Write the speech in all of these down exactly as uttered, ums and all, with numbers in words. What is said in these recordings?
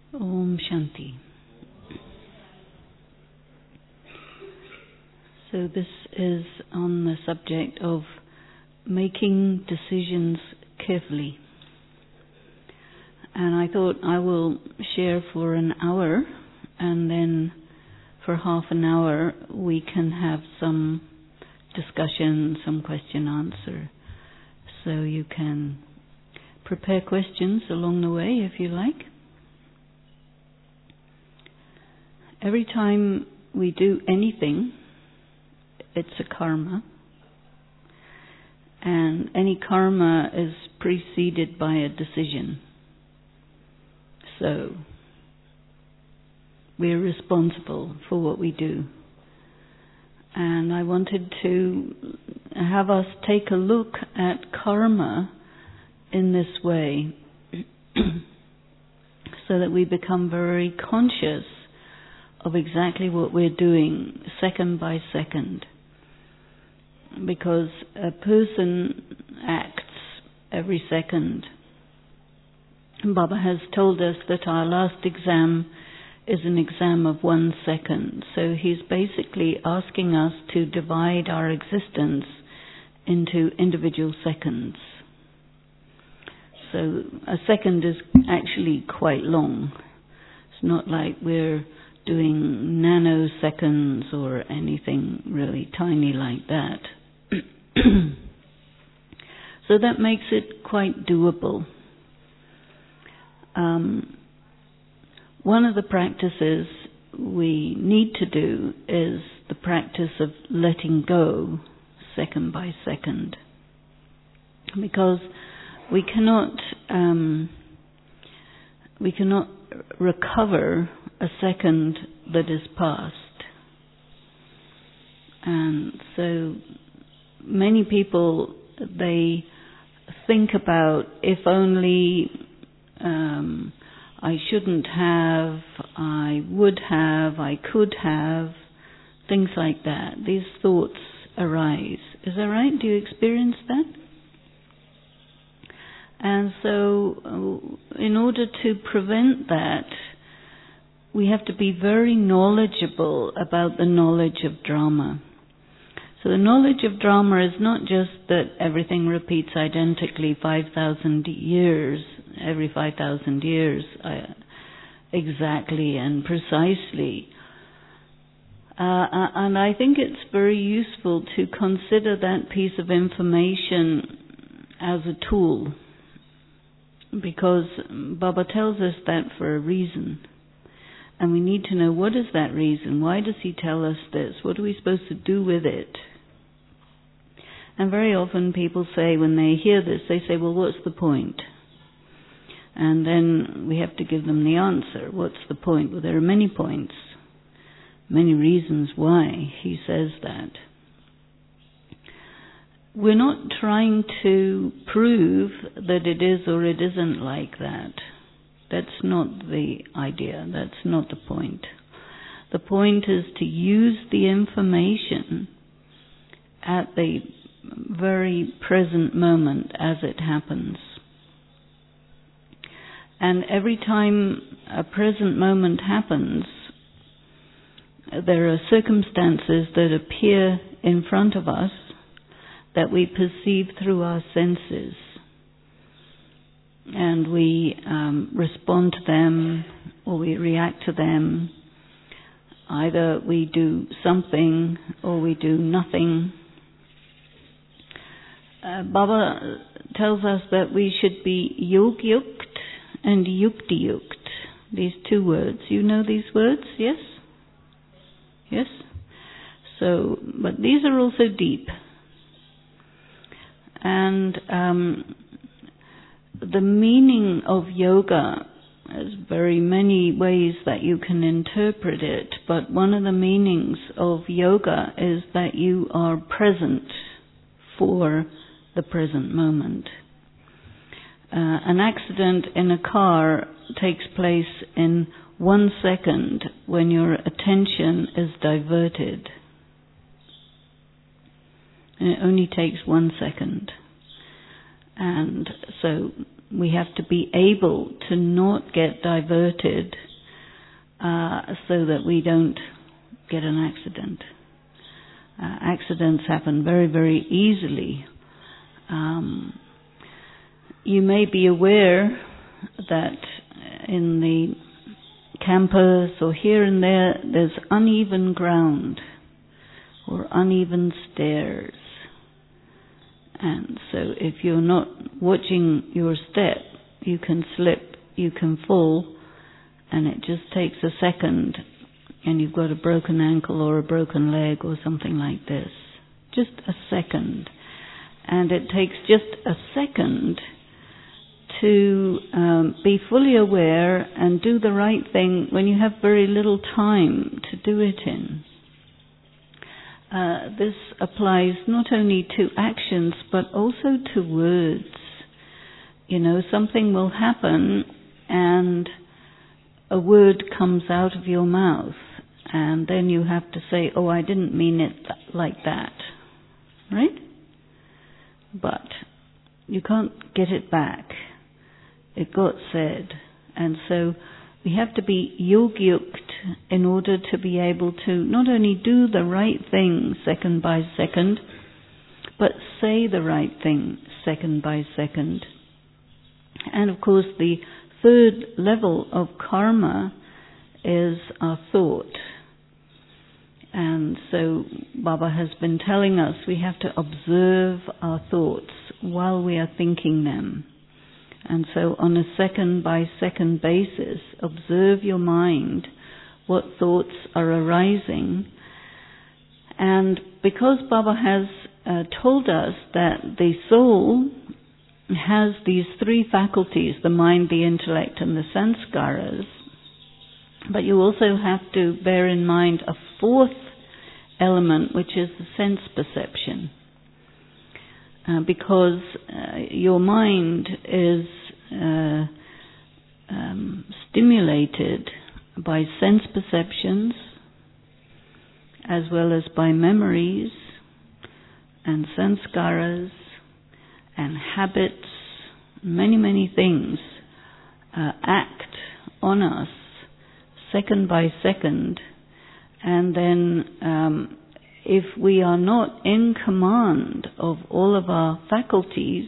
Om Shanti. So this is on the subject of making decisions carefully. And I thought I will share for an hour, and then for half an hour we can have some discussion, some question answer. So you can prepare questions along the way if you like. Every time we do anything, it's a karma. And any karma is preceded by a decision. So, we're responsible for what we do. And I wanted to have us take a look at karma in this way so that we become very conscious of exactly what we're doing second by second. Because a person acts every second. Baba has told us that our last exam is an exam of one second. So he's basically asking us to divide our existence into individual seconds. So a second is actually quite long. It's not like we're doing nanoseconds or anything really tiny like that. So that makes it quite doable. Um, one of the practices we need to do is the practice of letting go second by second. Because we cannot um, we cannot recover a second that is past. And so many people, they think about if only um, I shouldn't have, I would have, I could have, things like that. These thoughts arise. Is that right? Do you experience that? And so in order to prevent that, we have to be very knowledgeable about the knowledge of drama. So the knowledge of drama is not just that everything repeats identically five thousand years, every five thousand years, uh, exactly and precisely. Uh, and I think it's very useful to consider that piece of information as a tool, because Baba tells us that for a reason. And we need to know, what is that reason? Why does he tell us this? What are we supposed to do with it? And very often people say, when they hear this, they say, well, what's the point? And then we have to give them the answer. What's the point? Well, there are many points, many reasons why he says that. We're not trying to prove that it is or it isn't like that. That's not the idea. That's not the point. The point is to use the information at the very present moment as it happens. And every time a present moment happens, there are circumstances that appear in front of us that we perceive through our senses. And we um, respond to them, or we react to them. Either we do something or we do nothing. Uh, Baba tells us that we should be yog-yukt and yukti-yukt. These two words. You know these words, yes? Yes? So, but these are also deep. And um, the meaning of yoga, there's very many ways that you can interpret it, but one of the meanings of yoga is that you are present for the present moment. Uh, an accident in a car takes place in one second when your attention is diverted. And it only takes one second. And so we have to be able to not get diverted uh, so that we don't get an accident. Uh, accidents happen very, very easily. Um, you may be aware that in the campus or here and there, there's uneven ground or uneven stairs. And so if you're not watching your step, you can slip, you can fall, and it just takes a second and you've got a broken ankle or a broken leg or something like this. Just a second. And it takes just a second to um, be fully aware and do the right thing when you have very little time to do it in. Uh, this applies not only to actions but also to words. You know, something will happen and a word comes out of your mouth and then you have to say, oh, I didn't mean it th- like that. Right? But you can't get it back. It got said. And so we have to be yogyukt in order to be able to not only do the right thing second by second, but say the right thing second by second. And of course the third level of karma is our thought. And so Baba has been telling us we have to observe our thoughts while we are thinking them. And so on a second by second basis, observe your mind, what thoughts are arising. And because Baba has uh, told us that the soul has these three faculties, the mind, the intellect and the sanskaras, but you also have to bear in mind a fourth element, which is the sense perception. Uh, because uh, your mind is uh, um, stimulated by sense perceptions as well as by memories and sanskaras and habits. Many, many things uh, act on us second by second, and then um, if we are not in command of all of our faculties,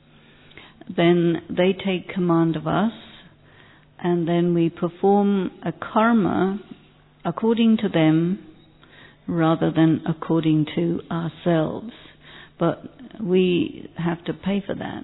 then they take command of us, and then we perform a karma according to them rather than according to ourselves. But we have to pay for that.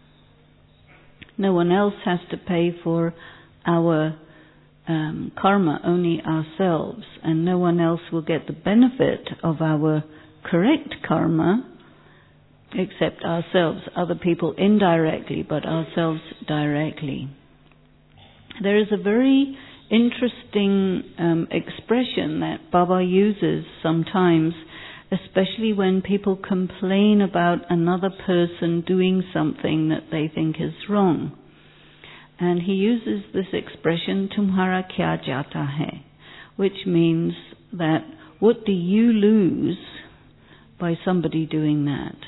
No one else has to pay for our Um, karma, only ourselves, and no one else will get the benefit of our correct karma except ourselves. Other people indirectly, but ourselves directly. There is a very interesting um, expression that Baba uses sometimes, especially when people complain about another person doing something that they think is wrong. And he uses this expression, tumhara kya jata hai, which means that what do you lose by somebody doing that?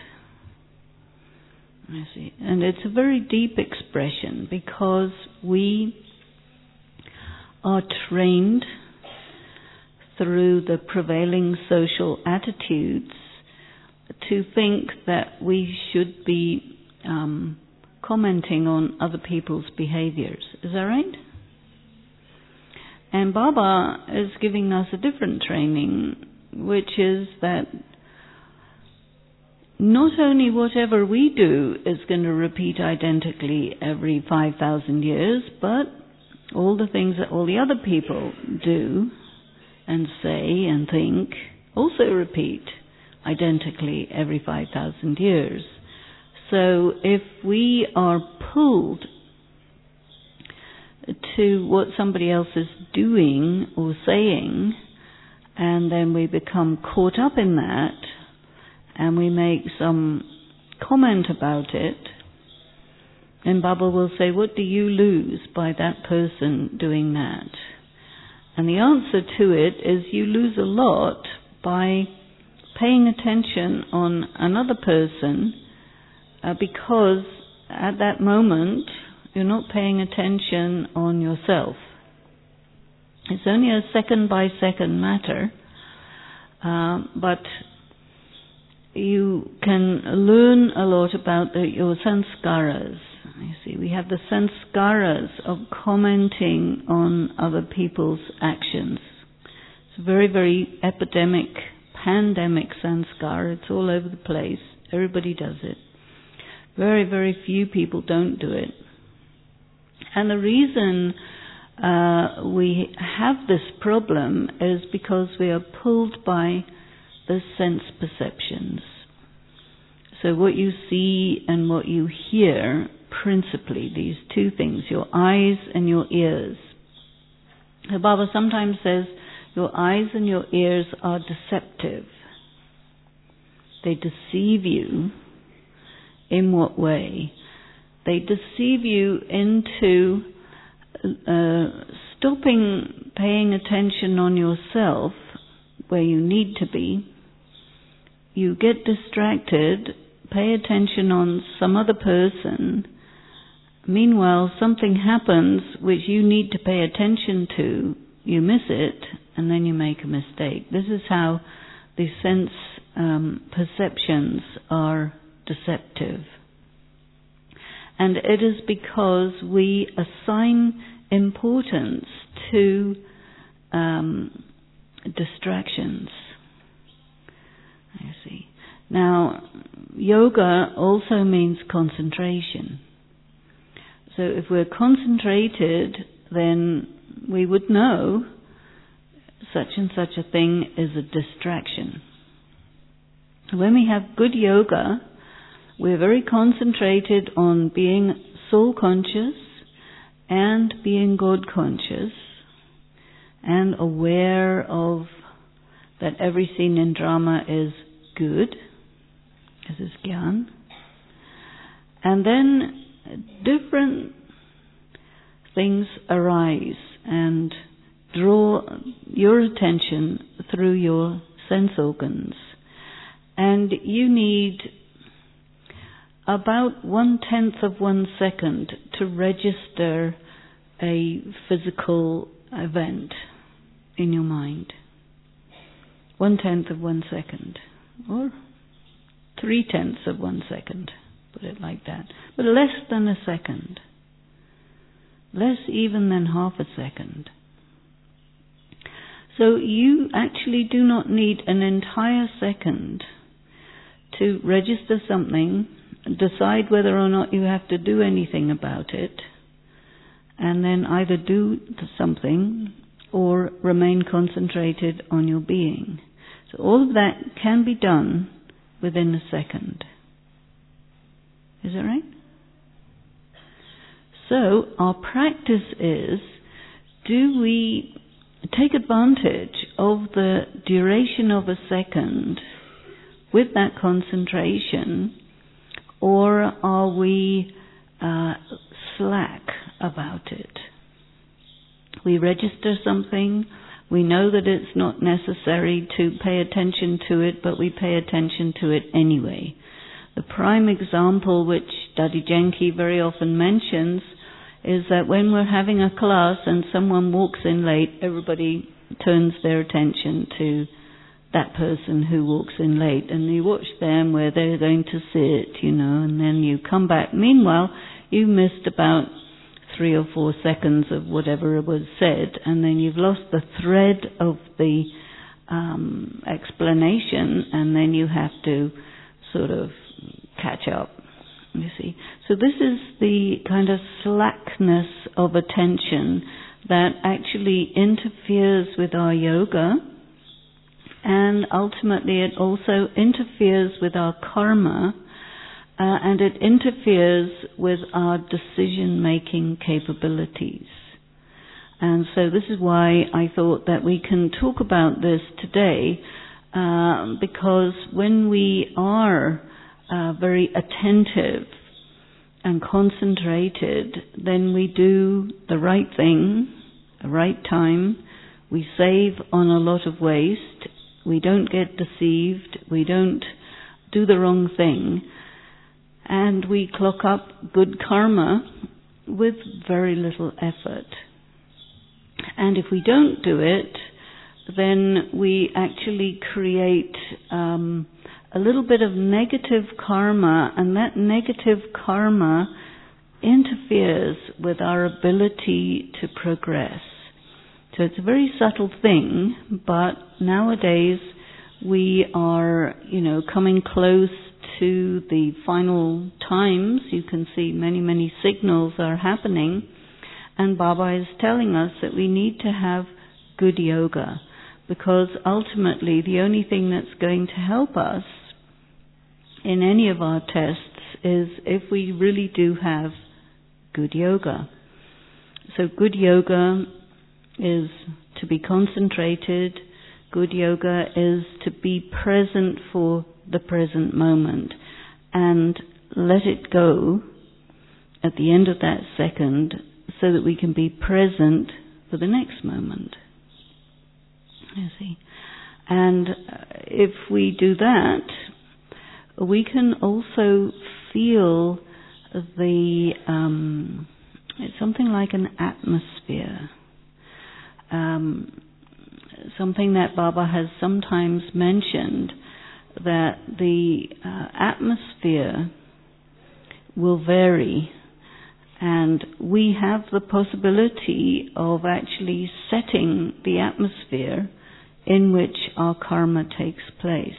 I see. And it's a very deep expression because we are trained through the prevailing social attitudes to think that we should be um, commenting on other people's behaviors. Is that right? And Baba is giving us a different training, which is that not only whatever we do is going to repeat identically every five thousand years, but all the things that all the other people do and say and think also repeat identically every five thousand years. So if we are pulled to what somebody else is doing or saying, and then we become caught up in that, and we make some comment about it, then Baba will say, what do you lose by that person doing that? And the answer to it is you lose a lot by paying attention on another person, Uh, because at that moment you're not paying attention on yourself. It's only a second by second matter, uh, but you can learn a lot about the, your sanskaras. You see, we have the sanskaras of commenting on other people's actions. It's a very, very epidemic, pandemic sanskara. It's all over the place. Everybody does it. Very, very few people don't do it. And the reason uh, we have this problem is because we are pulled by the sense perceptions. So what you see and what you hear, principally, these two things, your eyes and your ears. The Baba sometimes says your eyes and your ears are deceptive. They deceive you. In what way? They deceive you into uh, stopping paying attention on yourself where you need to be. You get distracted, pay attention on some other person. Meanwhile, something happens which you need to pay attention to. You miss it, and then you make a mistake. This is how the sense um, perceptions are deceptive. And it is because we assign importance to um, distractions. I see. Now, yoga also means concentration. So if we're concentrated, then we would know such and such a thing is a distraction. When we have good yoga, we're very concentrated on being soul conscious and being God conscious and aware of that every scene in drama is good. This is Gyan. And then different things arise and draw your attention through your sense organs. And you need about one-tenth of one second to register a physical event in your mind. One-tenth of one second. Or three-tenths of one second. Put it like that. But less than a second. Less even than half a second. So you actually do not need an entire second to register something, decide whether or not you have to do anything about it, and then either do something or remain concentrated on your being. So all of that can be done within a second. Is that right? So our practice is, do we take advantage of the duration of a second with that concentration, or are we uh, slack about it? We register something, we know that it's not necessary to pay attention to it, but we pay attention to it anyway. The prime example which Dadi Genki very often mentions is that when we're having a class and someone walks in late, everybody turns their attention to that person who walks in late, and you watch them where they're going to sit, you know, and then you come back. Meanwhile, you missed about three or four seconds of whatever was said, and then you've lost the thread of the um, explanation, and then you have to sort of catch up, you see. So this is the kind of slackness of attention that actually interferes with our yoga, and ultimately it also interferes with our karma, uh, and it interferes with our decision-making capabilities. And so this is why I thought that we can talk about this today, uh, because when we are uh, very attentive and concentrated, then we do the right thing, the right time, we save on a lot of waste, we don't get deceived, we don't do the wrong thing, and we clock up good karma with very little effort. And if we don't do it, then we actually create um, a little bit of negative karma, and that negative karma interferes with our ability to progress. So it's a very subtle thing, but nowadays we are, you know, coming close to the final times. You can see many, many signals are happening, and Baba is telling us that we need to have good yoga, because ultimately the only thing that's going to help us in any of our tests is if we really do have good yoga. So good yoga is to be concentrated. Good yoga is to be present for the present moment and let it go at the end of that second so that we can be present for the next moment. You see? And if we do that, we can also feel the, um, it's something like an atmosphere. Um, something that Baba has sometimes mentioned, that the uh, atmosphere will vary, and we have the possibility of actually setting the atmosphere in which our karma takes place.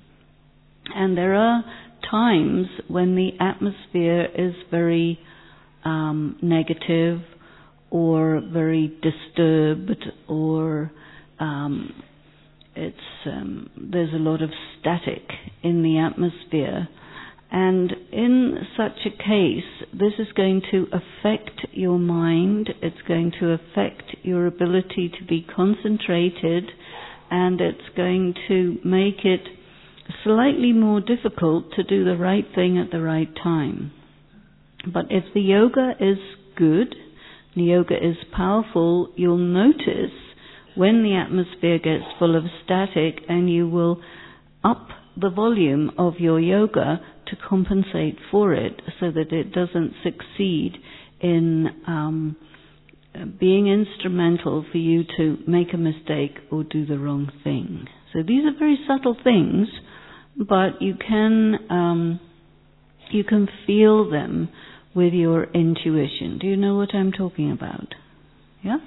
And there are times when the atmosphere is very um, negative or very disturbed, or um, it's um, there's a lot of static in the atmosphere. And in such a case, this is going to affect your mind, it's going to affect your ability to be concentrated, and it's going to make it slightly more difficult to do the right thing at the right time. But if the yoga is good, the yoga is powerful, you'll notice when the atmosphere gets full of static, and you will up the volume of your yoga to compensate for it so that it doesn't succeed in um, being instrumental for you to make a mistake or do the wrong thing. So these are very subtle things, but you can um, you can feel them with your intuition. Do you know what I'm talking about? Yeah?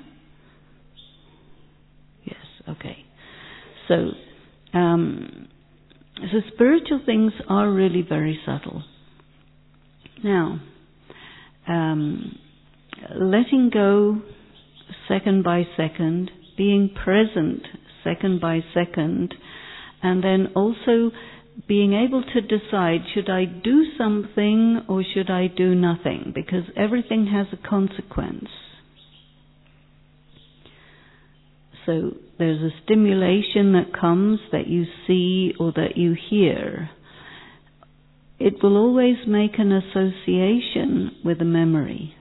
Yes, okay. So, um, so spiritual things are really very subtle. Now, um, letting go second by second, being present second by second, and then also being able to decide, should I do something or should I do nothing? Because everything has a consequence. So there's a stimulation that comes that you see or that you hear. It will always make an association with a memory.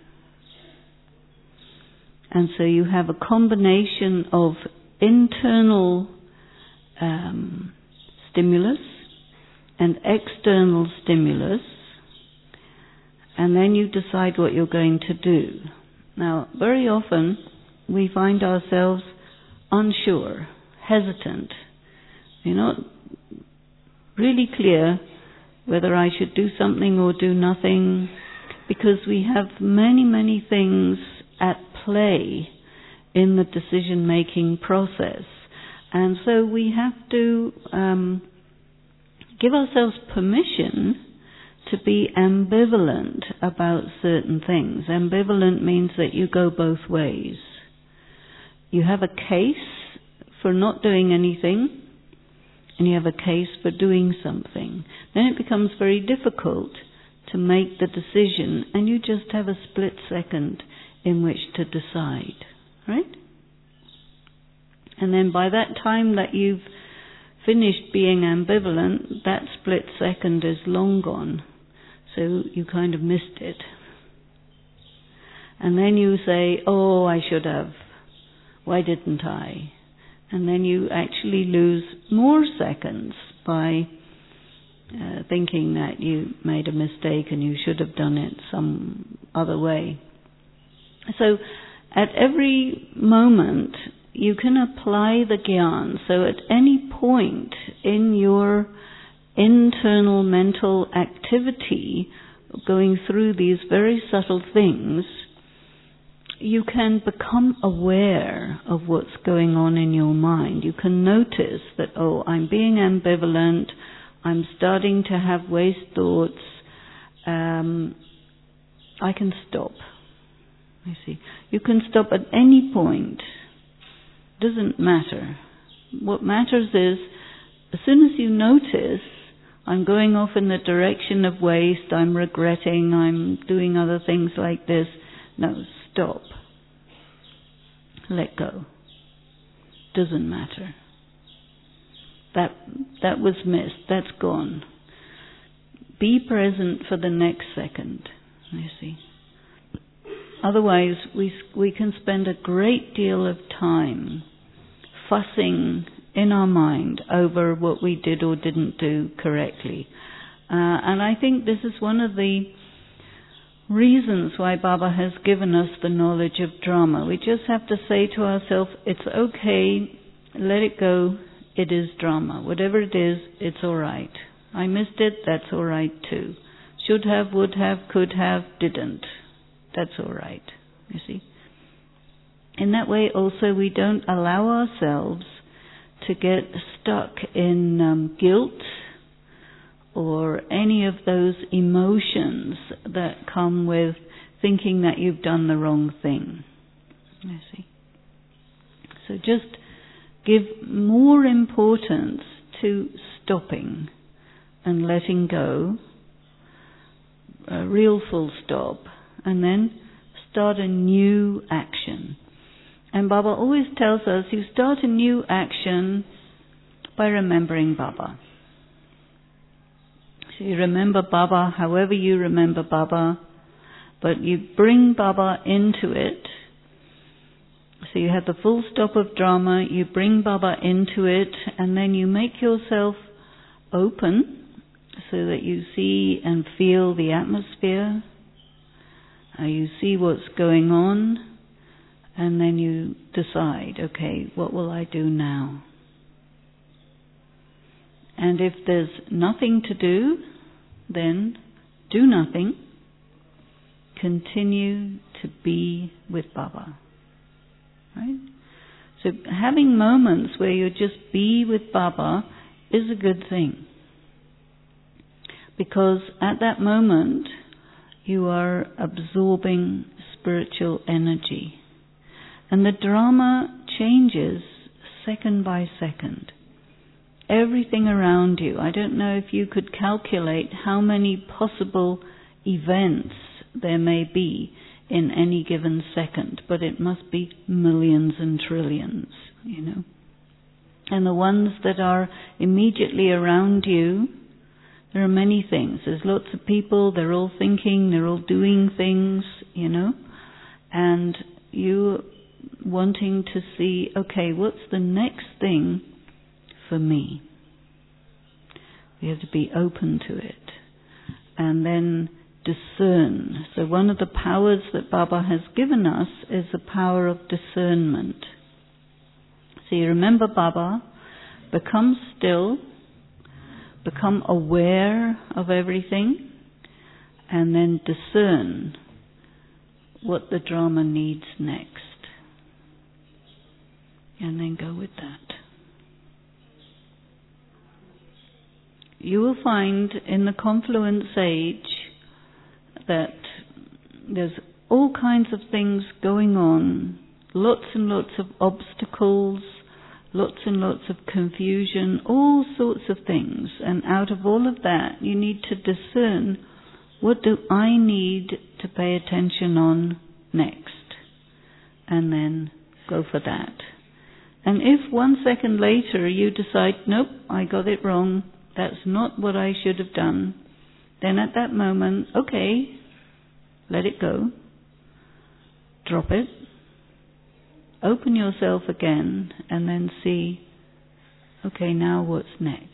And so you have a combination of internal um, stimulus and external stimulus, and then you decide what you're going to do. Now, very often we find ourselves unsure, hesitant. We're not really clear whether I should do something or do nothing, because we have many, many things at play in the decision-making process. And so we have to um, give ourselves permission to be ambivalent about certain things. Ambivalent means that you go both ways. You have a case for not doing anything, and you have a case for doing something. Then it becomes very difficult to make the decision, and you just have a split second in which to decide, right? And then by that time that you've finished being ambivalent, that split second is long gone. So you kind of missed it. And then you say, oh, I should have. Why didn't I? And then you actually lose more seconds by uh, thinking that you made a mistake and you should have done it some other way. So at every moment you can apply the Gyan. So at any point in your internal mental activity, going through these very subtle things, you can become aware of what's going on in your mind. You can notice that, oh, I'm being ambivalent, I'm starting to have waste thoughts, um, I can stop. You see, you can stop at any point. Doesn't matter. What matters is, as soon as you notice, I'm going off in the direction of waste, I'm regretting, I'm doing other things like this, no, stop. Let go. Doesn't matter. That that was missed. That's gone. Be present for the next second. You see. Otherwise, we we can spend a great deal of time fussing in our mind over what we did or didn't do correctly. Uh, and I think this is one of the reasons why Baba has given us the knowledge of drama. We just have to say to ourselves, it's okay, let it go, it is drama. Whatever it is, it's alright. I missed it, that's alright too. Should have, would have, could have, didn't. That's alright, you see. In that way also we don't allow ourselves to get stuck in um, guilt or any of those emotions that come with thinking that you've done the wrong thing. You see. So just give more importance to stopping and letting go, a real full stop, and then start a new action. And Baba always tells us you start a new action by remembering Baba. So you remember Baba however you remember Baba, but you bring Baba into it. So you have the full stop of drama, you bring Baba into it, and then you make yourself open so that you see and feel the atmosphere. Uh, you see what's going on, and then you decide, okay, what will I do now? And if there's nothing to do, then do nothing. Continue to be with Baba. Right? So having moments where you just be with Baba is a good thing. Because at that moment, you are absorbing spiritual energy. And the drama changes second by second. Everything around you. I don't know if you could calculate how many possible events there may be in any given second, but it must be millions and trillions, you know. And the ones that are immediately around you, there are many things. There's lots of people, they're all thinking, they're all doing things, you know, and you wanting to see, okay, what's the next thing for me? We have to be open to it. And then discern. So one of the powers that Baba has given us is the power of discernment. So you remember Baba, become still, become aware of everything, and then discern what the drama needs next. And then go with that. You will find in the Confluent Sage that there's all kinds of things going on, lots and lots of obstacles, lots and lots of confusion, all sorts of things. And out of all of that, you need to discern, what do I need to pay attention on next? And then go for that. And if one second later you decide, nope, I got it wrong, that's not what I should have done, then at that moment, okay, let it go, drop it, open yourself again, and then see, okay, now what's next?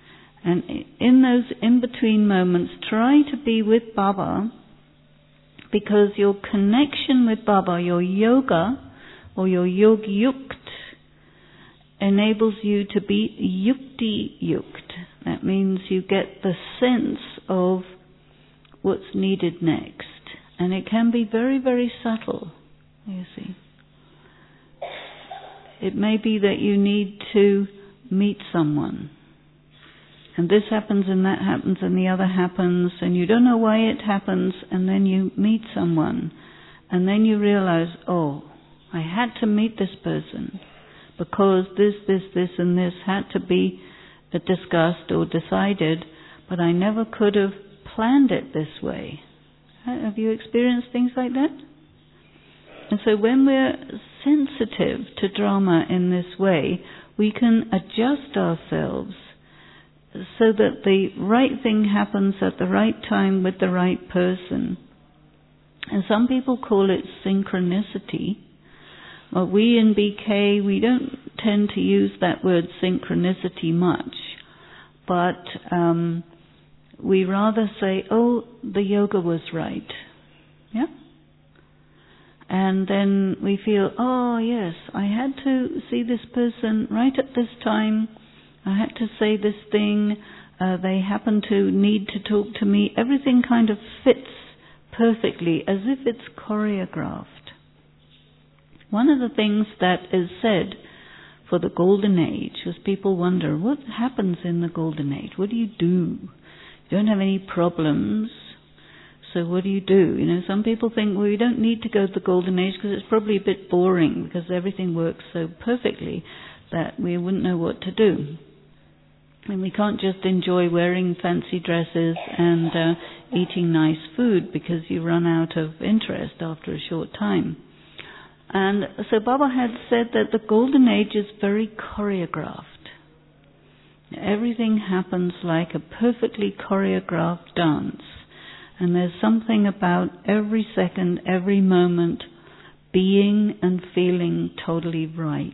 And in those in-between moments, try to be with Baba, because your connection with Baba, your yoga, or your yog yukt, enables you to be yukti yukt. That means you get the sense of what's needed next. And it can be very, very subtle, you see. It may be that you need to meet someone. And this happens and that happens and the other happens and you don't know why it happens, and then you meet someone and then you realize, oh, I had to meet this person because this, this, this and this had to be discussed or decided, but I never could have planned it this way. Have you experienced things like that? And so when we're sensitive to drama in this way, we can adjust ourselves so that the right thing happens at the right time with the right person. And some people call it synchronicity. Well, we in B K, we don't tend to use that word synchronicity much, but um, we rather say, oh, the yoga was right. Yeah? And then we feel, oh yes, I had to see this person right at this time. I had to say this thing. Uh, they happen to need to talk to me. Everything kind of fits perfectly, as if it's choreographed. One of the things that is said for the Golden Age was people wonder, what happens in the Golden Age? What do you do? You don't have any problems. So what do you do? You know, some people think, well, you don't need to go to the Golden Age because it's probably a bit boring because everything works so perfectly that we wouldn't know what to do. And we can't just enjoy wearing fancy dresses and uh, eating nice food because you run out of interest after a short time. And so Baba had said that the Golden Age is very choreographed. Everything happens like a perfectly choreographed dance. And there's something about every second, every moment being and feeling totally right.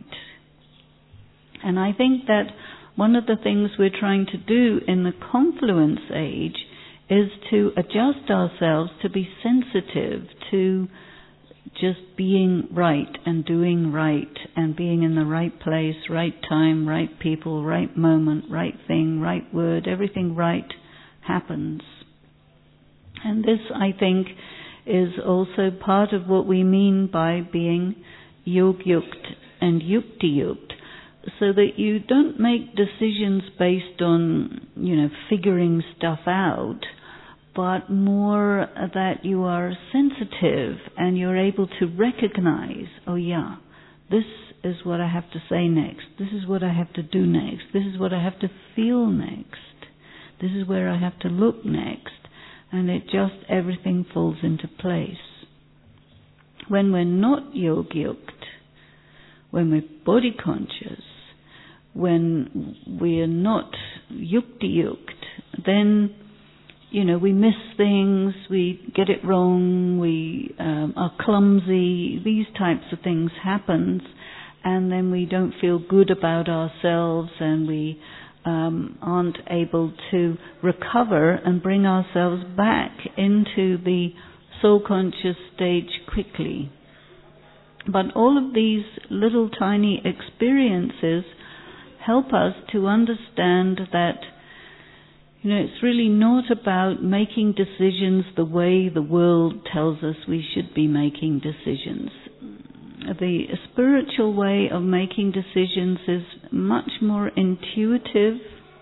And I think that one of the things we're trying to do in the confluence age is to adjust ourselves to be sensitive to just being right and doing right and being in the right place, right time, right people, right moment, right thing, right word, everything right happens. And this, I think, is also part of what we mean by being yog-yukt and yukti-yukt, so that you don't make decisions based on, you know, figuring stuff out, but more that you are sensitive and you're able to recognize, oh yeah, this is what I have to say next, this is what I have to do next, this is what I have to feel next, this is where I have to look next, and it just, everything falls into place. When we're not yog-yukt, when we're body conscious, when we are not yukti-yukt, then, you know, we miss things, we get it wrong, we um, are clumsy, these types of things happen, and then we don't feel good about ourselves, and we um, aren't able to recover and bring ourselves back into the soul-conscious stage quickly. But all of these little tiny experiences help us to understand that, you know, it's really not about making decisions the way the world tells us we should be making decisions. The spiritual way of making decisions is much more intuitive,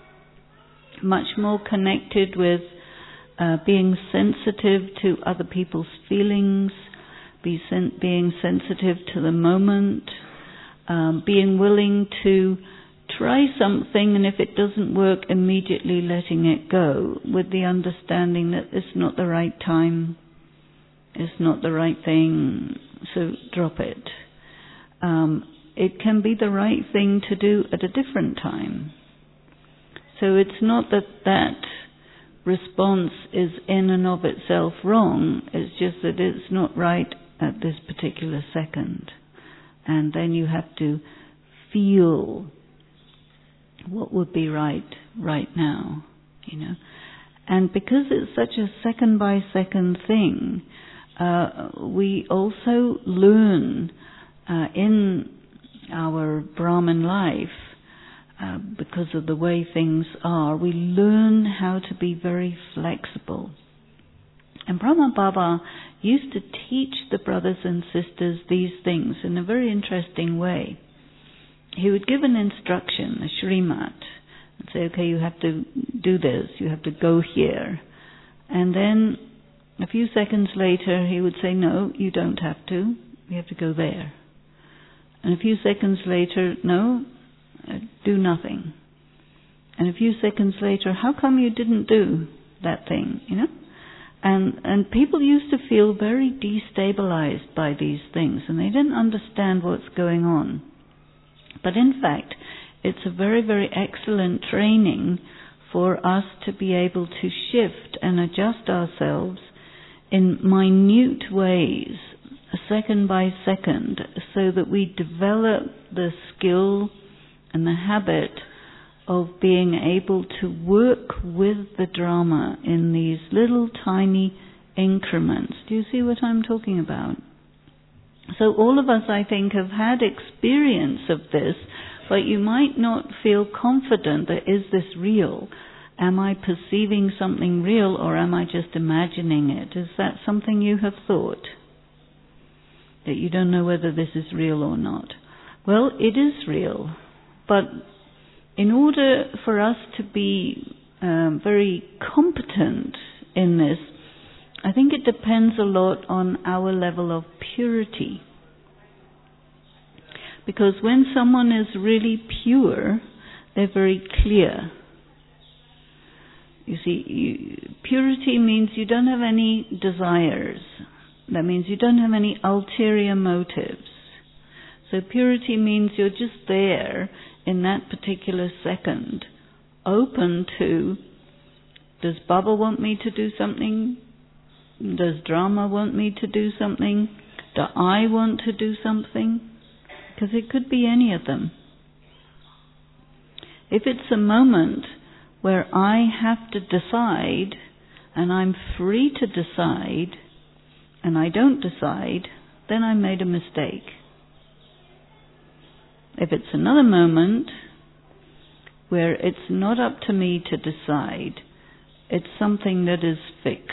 much more connected with uh, being sensitive to other people's feelings, be sen- being sensitive to the moment, um, being willing to try something, and if it doesn't work, immediately letting it go, with the understanding that it's not the right time, it's not the right thing, so drop it. Um, it can be the right thing to do at a different time. So it's not that that response is in and of itself wrong, it's just that it's not right at this particular second. And then you have to feel what would be right right now, you know. And because it's such a second by second thing, uh, we also learn uh, in our Brahman life, uh, because of the way things are, we learn how to be very flexible. And Brahma Baba used to teach the brothers and sisters these things in a very interesting way. He would give an instruction, a shrimat, and say, okay, you have to do this, you have to go here. And then a few seconds later he would say, no, you don't have to, you have to go there. And a few seconds later, no, do nothing. And a few seconds later, how come you didn't do that thing, you know? And and people used to feel very destabilized by these things, and they didn't understand what's going on. But in fact, it's a very, very excellent training for us to be able to shift and adjust ourselves in minute ways, second by second, so that we develop the skill and the habit of being able to work with the drama in these little tiny increments. Do you see what I'm talking about? So all of us, I think, have had experience of this, but you might not feel confident that is this real? Am I perceiving something real, or am I just imagining it? Is that something you have thought? That you don't know whether this is real or not? Well, it is real, but in order for us to be um, very competent in this, I think it depends a lot on our level of purity. Because when someone is really pure, they're very clear. You see, you, purity means you don't have any desires. That means you don't have any ulterior motives. So purity means you're just there in that particular second, open to, does Baba want me to do something? Does drama want me to do something? Do I want to do something? Because it could be any of them. If it's a moment where I have to decide, and I'm free to decide, and I don't decide, then I made a mistake. If it's another moment where it's not up to me to decide, it's something that is fixed.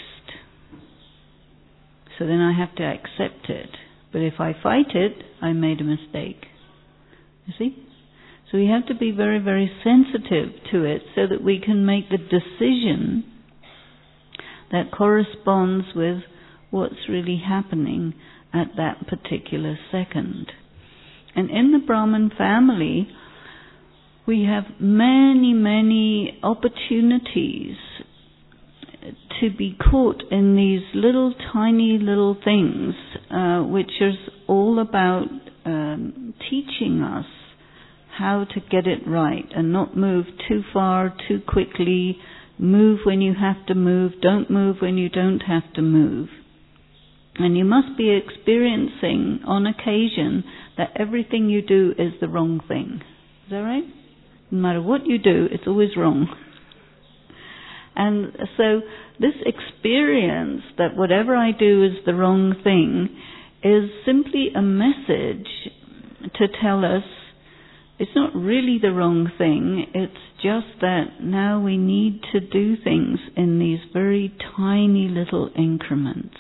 So then I have to accept it. But if I fight it, I made a mistake. You see? So we have to be very, very sensitive to it so that we can make the decision that corresponds with what's really happening at that particular second. And in the Brahman family, we have many, many opportunities to be caught in these little tiny little things, uh, which is all about um, teaching us how to get it right and not move too far, too quickly. Move when you have to move. Don't move when you don't have to move. And you must be experiencing on occasion that everything you do is the wrong thing. Is that right? No matter what you do, it's always wrong. And so this experience that whatever I do is the wrong thing is simply a message to tell us it's not really the wrong thing, it's just that now we need to do things in these very tiny little increments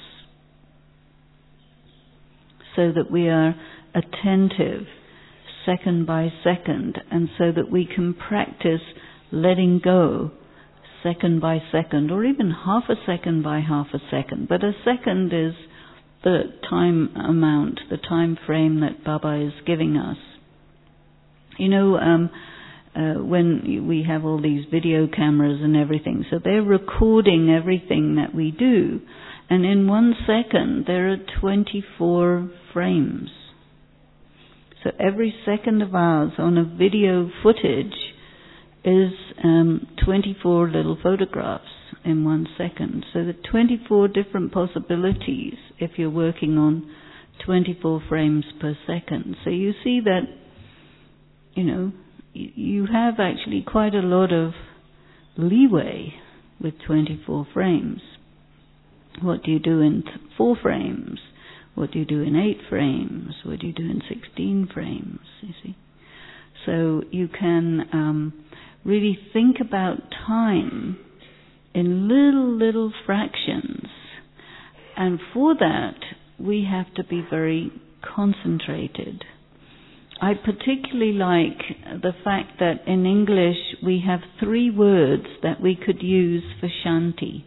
so that we are attentive second by second, and so that we can practice letting go second by second, or even half a second by half a second. But a second is the time amount, the time frame that Baba is giving us. You know, um, uh, when we have all these video cameras and everything, so they're recording everything that we do, and in one second there are twenty-four frames. So every second of ours on a video footage is um, twenty-four little photographs in one second. So the twenty-four different possibilities if you're working on twenty-four frames per second. So you see that, you know, you have actually quite a lot of leeway with twenty-four frames. What do you do in th- four frames? What do you do in eight frames? What do you do in sixteen frames? You see? So you can um, really think about time in little, little fractions. And for that, we have to be very concentrated. I particularly like the fact that in English we have three words that we could use for Shanti.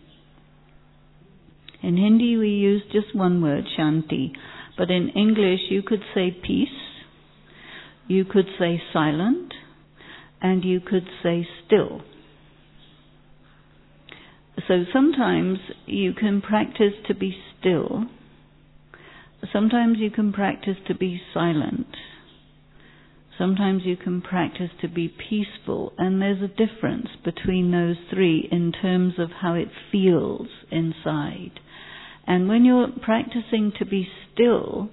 In Hindi we use just one word, Shanti. But in English you could say peace, you could say silent, and you could say still. So sometimes you can practice to be still. Sometimes you can practice to be silent. Sometimes you can practice to be peaceful. And there's a difference between those three in terms of how it feels inside. And when you're practicing to be still,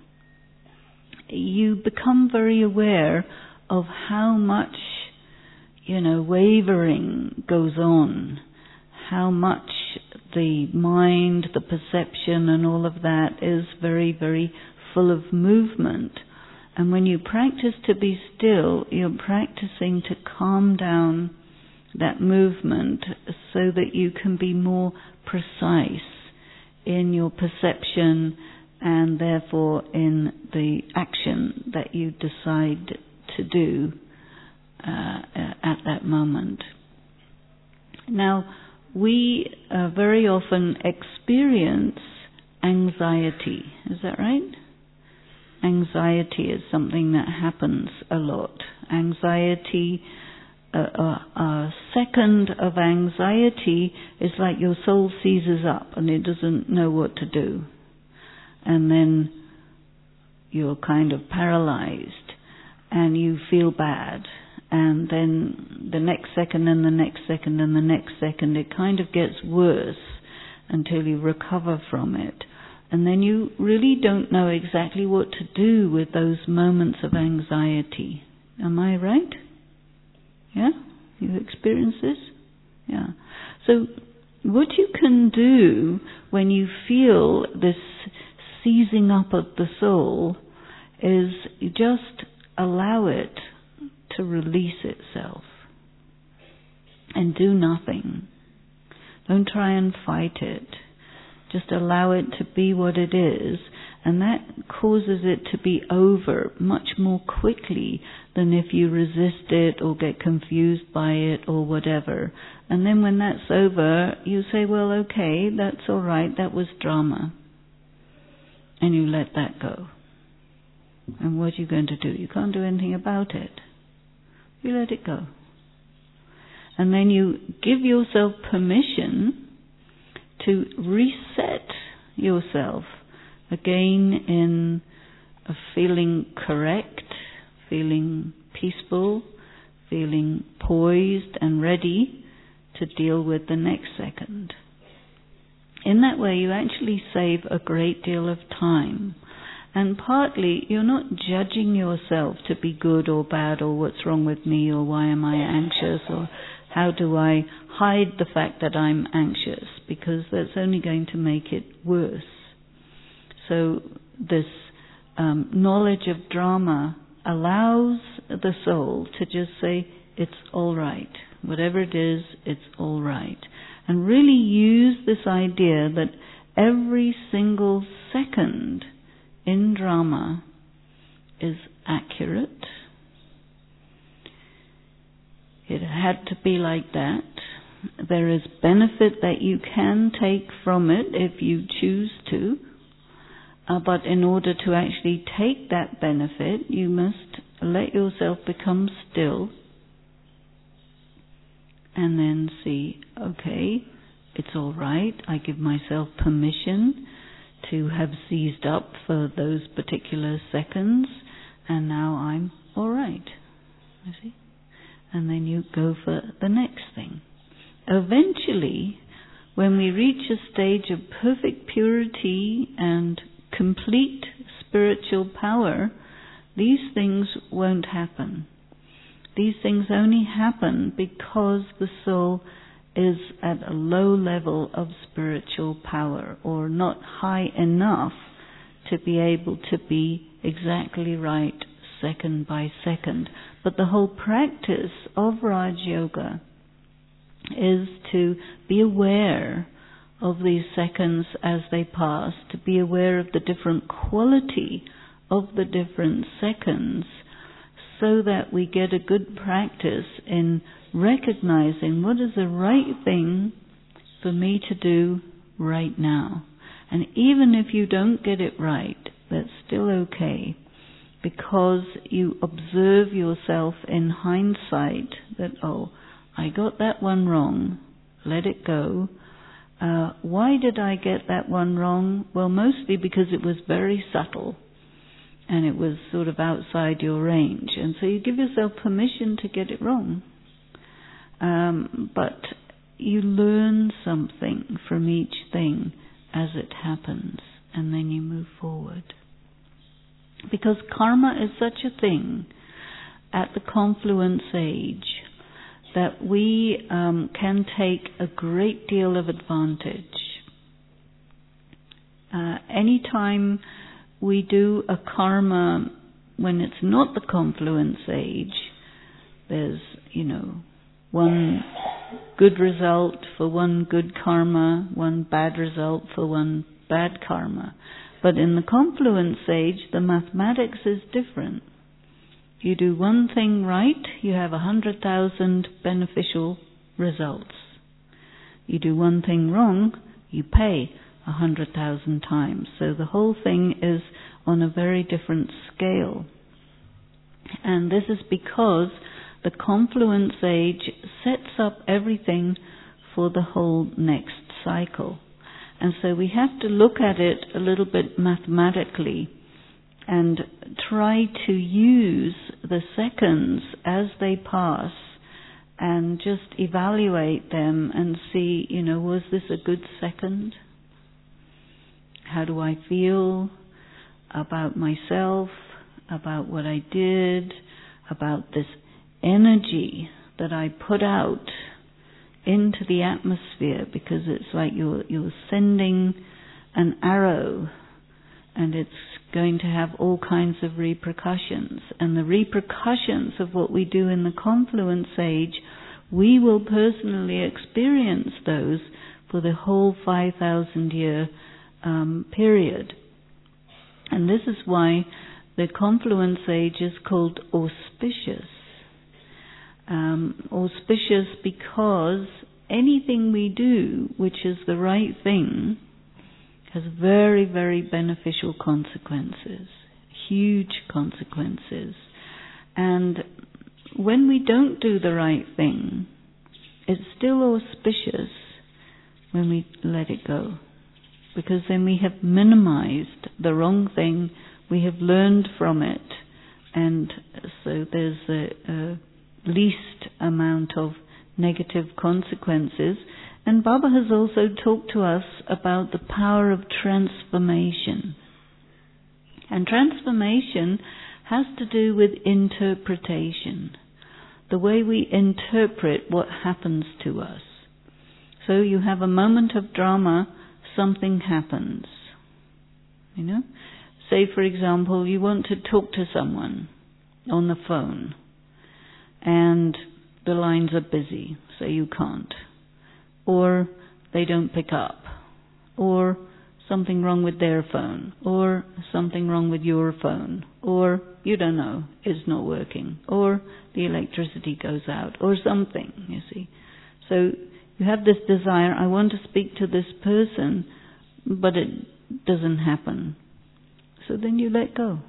you become very aware of how much, you know, wavering goes on. How much the mind, the perception and all of that is very, very full of movement. And when you practice to be still, you're practicing to calm down that movement so that you can be more precise in your perception and therefore in the action that you decide to do uh, at that moment. Now, we uh, very often experience anxiety. Is that right? Anxiety is something that happens a lot. Anxiety, uh, uh, a second of anxiety is like your soul seizes up and it doesn't know what to do. And then you're kind of paralyzed and you feel bad. And then the next second and the next second and the next second, it kind of gets worse until you recover from it. And then you really don't know exactly what to do with those moments of anxiety. Am I right? Yeah? You experience this? Yeah. So what you can do when you feel this seizing up of the soul is you just allow it to release itself and do nothing. Don't try and fight it. Just allow it to be what it is, and that causes it to be over much more quickly than if you resist it or get confused by it or whatever. And then when that's over, you say, well, okay, that's all right, that was drama. And you let that go. And what are you going to do? You can't do anything about it. You let it go. And then you give yourself permission to reset yourself again in a feeling correct, feeling peaceful, feeling poised and ready to deal with the next second. In that way you actually save a great deal of time. And partly, you're not judging yourself to be good or bad or what's wrong with me or why am I anxious or how do I hide the fact that I'm anxious, because that's only going to make it worse. So this um, knowledge of drama allows the soul to just say, it's all right. Whatever it is, it's all right. And really use this idea that every single second in drama is accurate. It had to be like that. There is benefit that you can take from it if you choose to. Uh, but in order to actually take that benefit, you must let yourself become still and then see, okay, it's all right. I give myself permission to have seized up for those particular seconds, and now I'm all right. You see? And then you go for the next thing. Eventually, when we reach a stage of perfect purity and complete spiritual power, these things won't happen. These things only happen because the soul is at a low level of spiritual power, or not high enough to be able to be exactly right second by second. But the whole practice of Raj Yoga is to be aware of these seconds as they pass, to be aware of the different quality of the different seconds, so that we get a good practice in recognizing what is the right thing for me to do right now. And even if you don't get it right, that's still okay, because you observe yourself in hindsight that, oh, I got that one wrong, let it go. Uh, why did I get that one wrong? Well, mostly because it was very subtle and it was sort of outside your range. And so you give yourself permission to get it wrong. Um, but you learn something from each thing as it happens, and then you move forward. Because karma is such a thing at the confluence age that we um, can take a great deal of advantage. Uh, anytime we do a karma when it's not the confluence age, there's, you know, one good result for one good karma, one bad result for one bad karma. But in the confluence age, the mathematics is different. You do one thing right, you have a hundred thousand beneficial results. You do one thing wrong, you pay a hundred thousand times. So the whole thing is on a very different scale. And this is because the confluence age sets up everything for the whole next cycle. And so we have to look at it a little bit mathematically and try to use the seconds as they pass and just evaluate them and see, you know, was this a good second? How do I feel about myself, about what I did, about this energy that I put out into the atmosphere? Because it's like you're you're sending an arrow, and it's going to have all kinds of repercussions. And the repercussions of what we do in the confluence age, we will personally experience those for the whole five thousand year um, period. And this is why the confluence age is called auspicious. Um, auspicious because anything we do which is the right thing has very, very beneficial consequences, huge consequences. And when we don't do the right thing, it's still auspicious when we let it go. Because then we have minimized the wrong thing, we have learned from it, and so there's a, a least amount of negative consequences. And Baba has also talked to us about the power of transformation. And transformation has to do with interpretation, the way we interpret what happens to us. So you have a moment of drama, something happens. You know? Say, for example, you want to talk to someone on the phone, and the lines are busy, so you can't. Or they don't pick up. Or something wrong with their phone. Or something wrong with your phone. Or, you don't know, it's not working. Or the electricity goes out. Or something, you see. So you have this desire, I want to speak to this person, but it doesn't happen. So then you let go.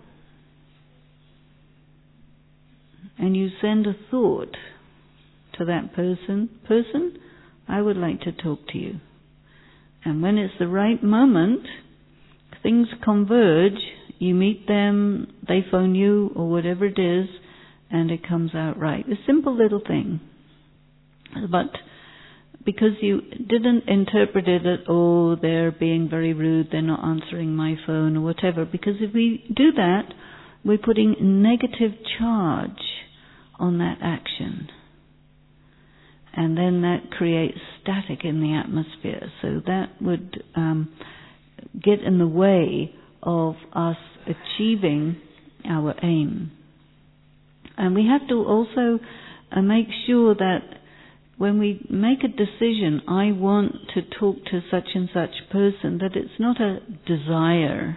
And you send a thought to that person, person, I would like to talk to you. And when it's the right moment, things converge, you meet them, they phone you, or whatever it is, and it comes out right. A simple little thing. But because you didn't interpret it as, oh, they're being very rude, they're not answering my phone, or whatever. Because if we do that, we're putting negative charge on that action. and then that creates static in the atmosphere. So that would um, get in the way of us achieving our aim. And we have to also uh, make sure that when we make a decision, I want to talk to such and such person, that it's not a desire.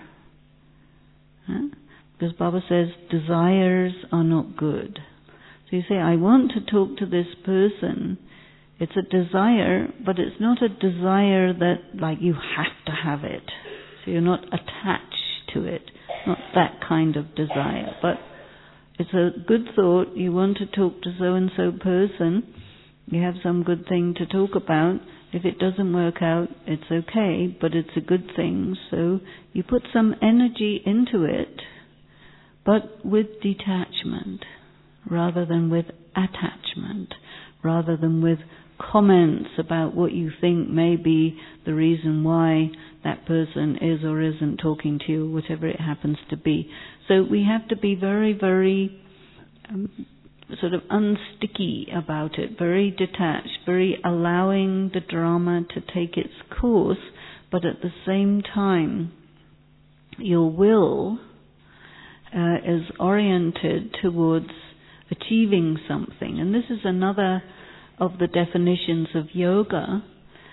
Huh? Because Baba says desires are not good. So you say, I want to talk to this person. It's a desire, but it's not a desire that like you have to have it. So you're not attached to it. Not that kind of desire. But it's a good thought. You want to talk to so-and-so person. You have some good thing to talk about. If it doesn't work out, it's okay, but it's a good thing. So you put some energy into it, but with detachment, rather than with attachment, rather than with comments about what you think may be the reason why that person is or isn't talking to you, whatever it happens to be. So we have to be very, very um, sort of unsticky about it, very detached, very allowing the drama to take its course, but at the same time your will uh, is oriented towards achieving something. And this is another of the definitions of yoga,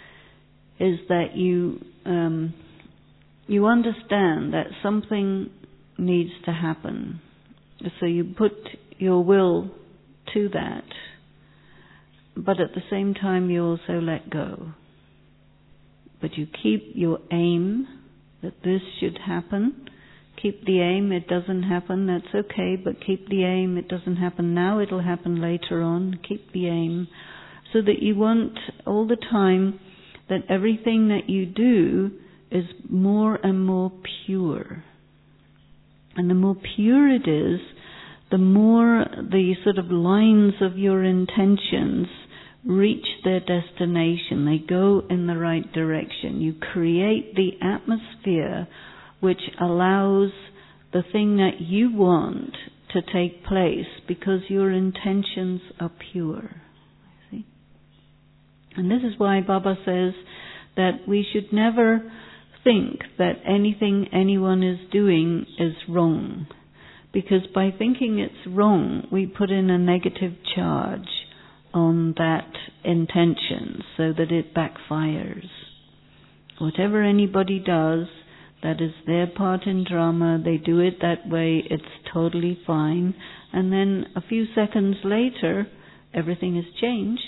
is that you um, you understand that something needs to happen. So you put your will to that, but at the same time you also let go. But you keep your aim that this should happen. Keep the aim, it doesn't happen, that's okay, but keep the aim, it doesn't happen now, it'll happen later on. Keep the aim, so that you want all the time that everything that you do is more and more pure. And the more pure it is, the more the sort of lines of your intentions reach their destination. They go in the right direction. You create the atmosphere which allows the thing that you want to take place because your intentions are pure. See? And this is why Baba says that we should never think that anything anyone is doing is wrong. Because by thinking it's wrong, we put in a negative charge on that intention so that it backfires. Whatever anybody does, that is their part in drama, they do it that way, it's totally fine. And then a few seconds later, everything has changed.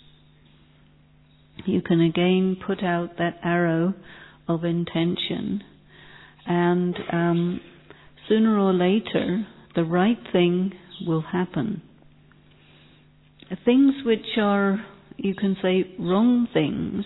You can again put out that arrow of intention, and um, sooner or later, the right thing will happen. Things which are, you can say, wrong things,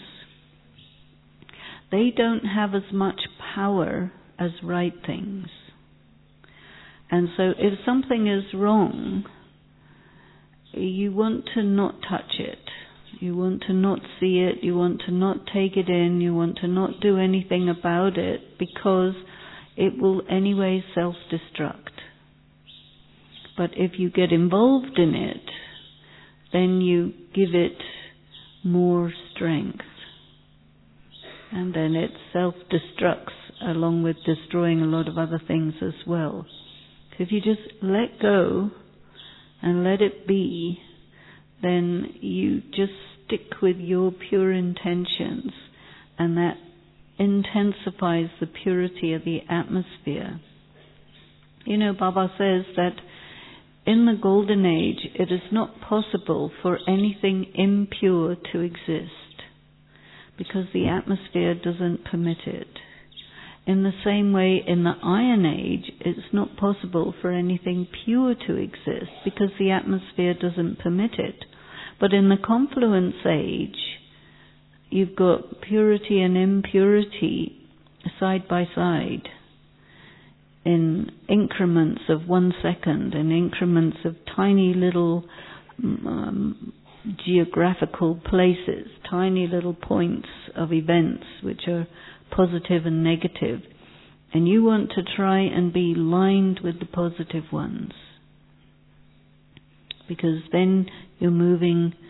they don't have as much power as right things. And so if something is wrong, you want to not touch it. You want to not see it. You want to not take it in. You want to not do anything about it, because it will anyway self-destruct. But if you get involved in it, then you give it more strength. And then it self-destructs along with destroying a lot of other things as well. So if you just let go and let it be, then you just stick with your pure intentions, and that intensifies the purity of the atmosphere. You know, Baba says that in the Golden Age, it is not possible for anything impure to exist, because the atmosphere doesn't permit it. In the same way, in the Iron Age, it's not possible for anything pure to exist, because the atmosphere doesn't permit it. But in the Confluence Age, you've got purity and impurity side by side, in increments of one second, in increments of tiny little um, geographical places, tiny little points of events which are positive and negative. And you want to try and be lined with the positive ones, because then you're moving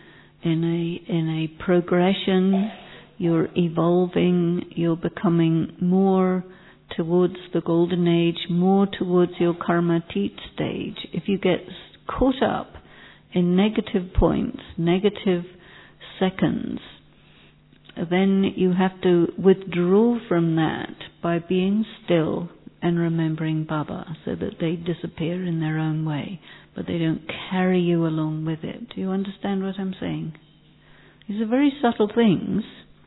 in a in a progression. You're evolving. You're becoming more towards the golden age, more towards your karmatit stage. If you get caught up in negative points, negative seconds, then you have to withdraw from that by being still and remembering Baba, so that they disappear in their own way, but they don't carry you along with it. Do you understand what I'm saying? These are very subtle things,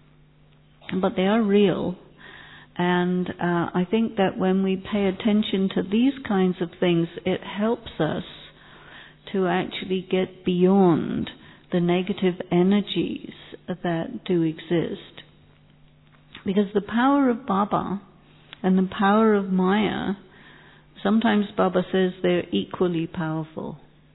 but they are real. And uh, I think that when we pay attention to these kinds of things, it helps us to actually get beyond the negative energies that do exist. Because the power of Baba and the power of Maya, sometimes Baba says they're equally powerful.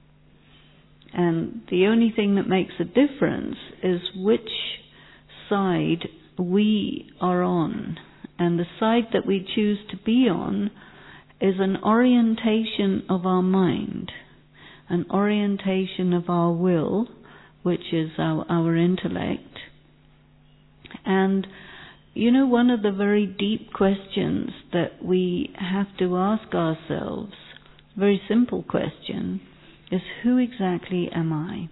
And the only thing that makes a difference is which side we are on. And the side that we choose to be on is an orientation of our mind, an orientation of our will, which is our, our intellect. And you know, one of the very deep questions that we have to ask ourselves, very simple question, is who exactly am I?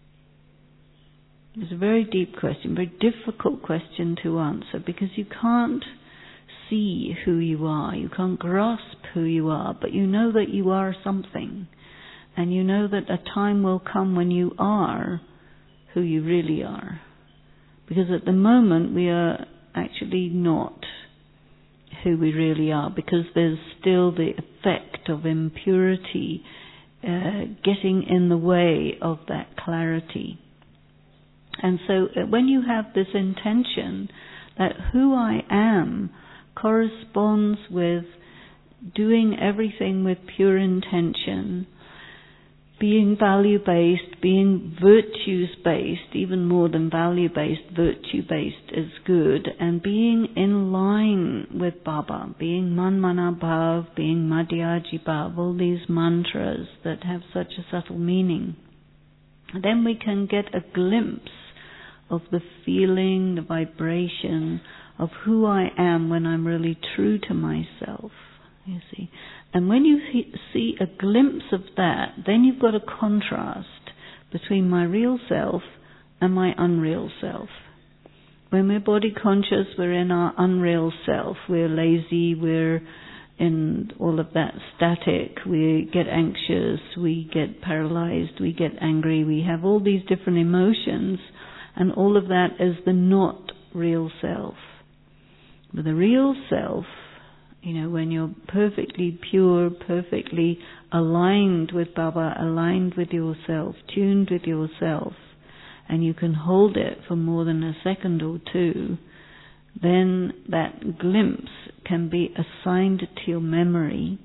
It's a very deep question, very difficult question to answer, because you can't see who you are, you can't grasp who you are, but you know that you are something, and you know that a time will come when you are who you really are. Because at the moment we are actually not who we really are, because there's still the effect of impurity uh, getting in the way of that clarity. And so uh, when you have this intention that who I am corresponds with doing everything with pure intention, being value-based, being virtues-based, even more than value-based, virtue-based is good, and being in line with Baba, being Manmana Bhav, being Madhyaji Bhav, all these mantras that have such a subtle meaning. Then we can get a glimpse of the feeling, the vibration of who I am when I'm really true to myself, you see. And when you see a glimpse of that, then you've got a contrast between my real self and my unreal self. When we're body conscious, we're in our unreal self. We're lazy, we're in all of that static. We get anxious, we get paralyzed, we get angry. We have all these different emotions, and all of that is the not real self. But the real self, you know, when you're perfectly pure, perfectly aligned with Baba, aligned with yourself, tuned with yourself, and you can hold it for more than a second or two, then that glimpse can be assigned to your memory,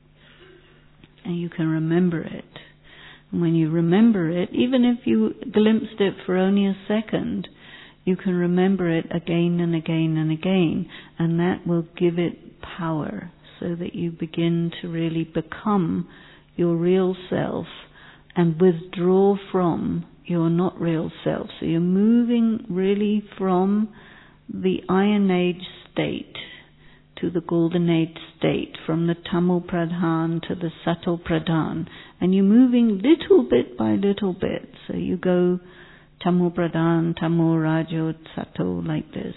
and you can remember it. And when you remember it, even if you glimpsed it for only a second, you can remember it again and again and again, and that will give it power, so that you begin to really become your real self and withdraw from your not real self. So you're moving really from the Iron Age state to the Golden Age state, from the Tamo Pradhan to the Sato Pradhan, and you're moving little bit by little bit. So you go Tamo Pradhan, Tamo Rajo, Sato, like this.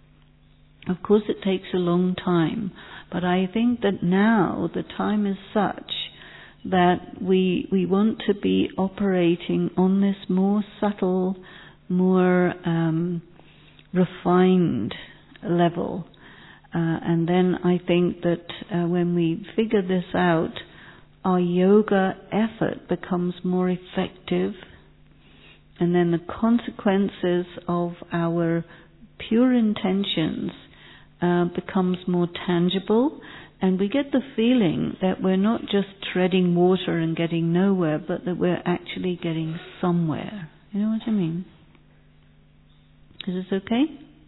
Of course it takes a long time, but I think that now the time is such that we we want to be operating on this more subtle, more um, refined level. Uh, and then I think that uh, when we figure this out, our yoga effort becomes more effective, and then the consequences of our pure intentions Uh, becomes more tangible, and we get the feeling that we're not just treading water and getting nowhere, but that we're actually getting somewhere. You know what I mean? Is this okay?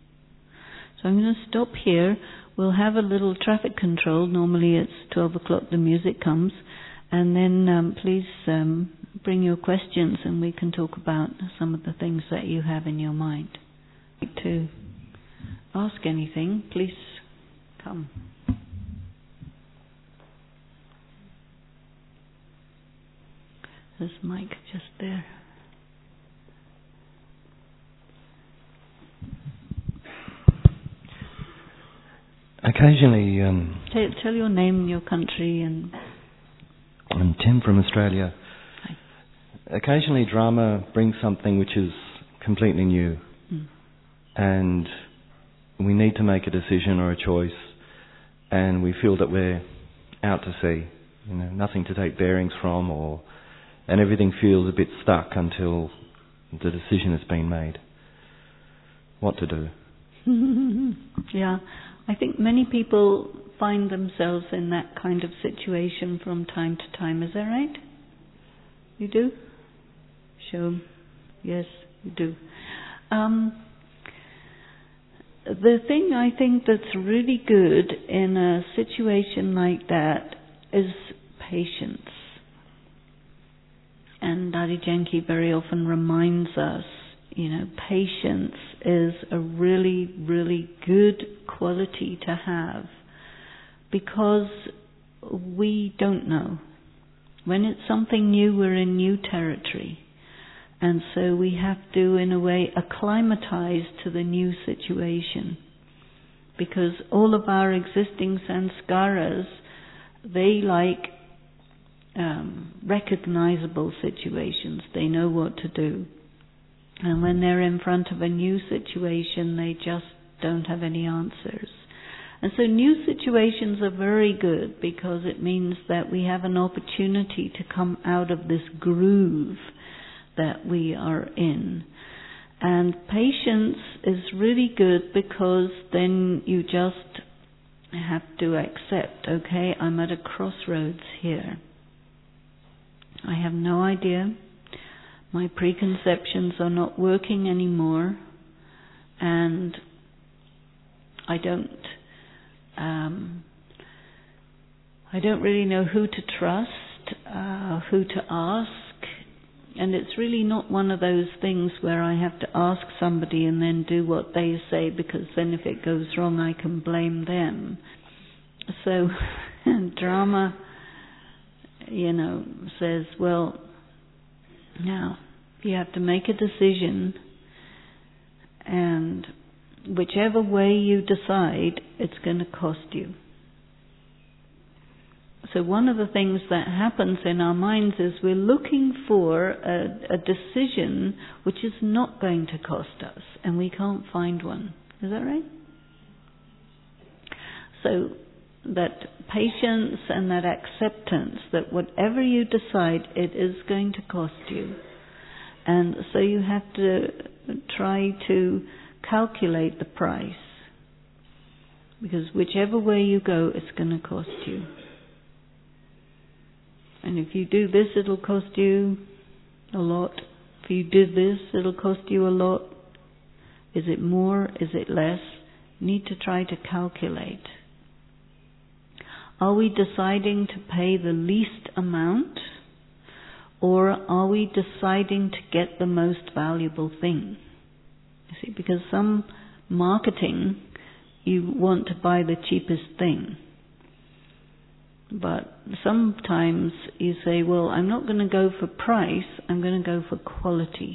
So I'm going to stop here. We'll have a little traffic control. Normally it's twelve o'clock, the music comes, and then um, please um, bring your questions and we can talk about some of the things that you have in your mind. If you'd like to ask anything, please come. There's Mike just there. Occasionally... Um, tell, tell your name and your country. And I'm Tim from Australia. Hi. Occasionally drama brings something which is completely new. Mm. And we need to make a decision or a choice, and we feel that we're out to sea. You know, nothing to take bearings from, or and everything feels a bit stuck until the decision has been made. What to do? Yeah. I think many people find themselves in that kind of situation from time to time. Is that right? You do? Show. Yes, you do. Um, the thing I think that's really good in a situation like that is patience. And Dadi Janki very often reminds us, you know, patience is a really, really good quality to have, because we don't know. When it's something new, we're in new territory. And so we have to, in a way, acclimatize to the new situation. Because all of our existing sanskaras, they like um, recognizable situations. They know what to do. And when they're in front of a new situation, they just don't have any answers. And so new situations are very good, because it means that we have an opportunity to come out of this groove that we are in. And patience is really good, because then you just have to accept, okay, I'm at a crossroads here. I have no idea. My preconceptions are not working anymore, and I don't um, I don't really know who to trust, uh, who to ask, and it's really not one of those things where I have to ask somebody and then do what they say, because then if it goes wrong I can blame them. So drama, you know, says, well, now, you have to make a decision, and whichever way you decide, it's going to cost you. So one of the things that happens in our minds is we're looking for a, a decision which is not going to cost us, and we can't find one. Is that right? So that patience and that acceptance that whatever you decide, it is going to cost you. And so you have to try to calculate the price, because whichever way you go, it's going to cost you. And if you do this, it'll cost you a lot. If you do this, it'll cost you a lot. Is it more? Is it less? You need to try to calculate. Are we deciding to pay the least amount, or are we deciding to get the most valuable thing? You see, because some marketing, you want to buy the cheapest thing. But sometimes you say, well, I'm not going to go for price, I'm going to go for quality.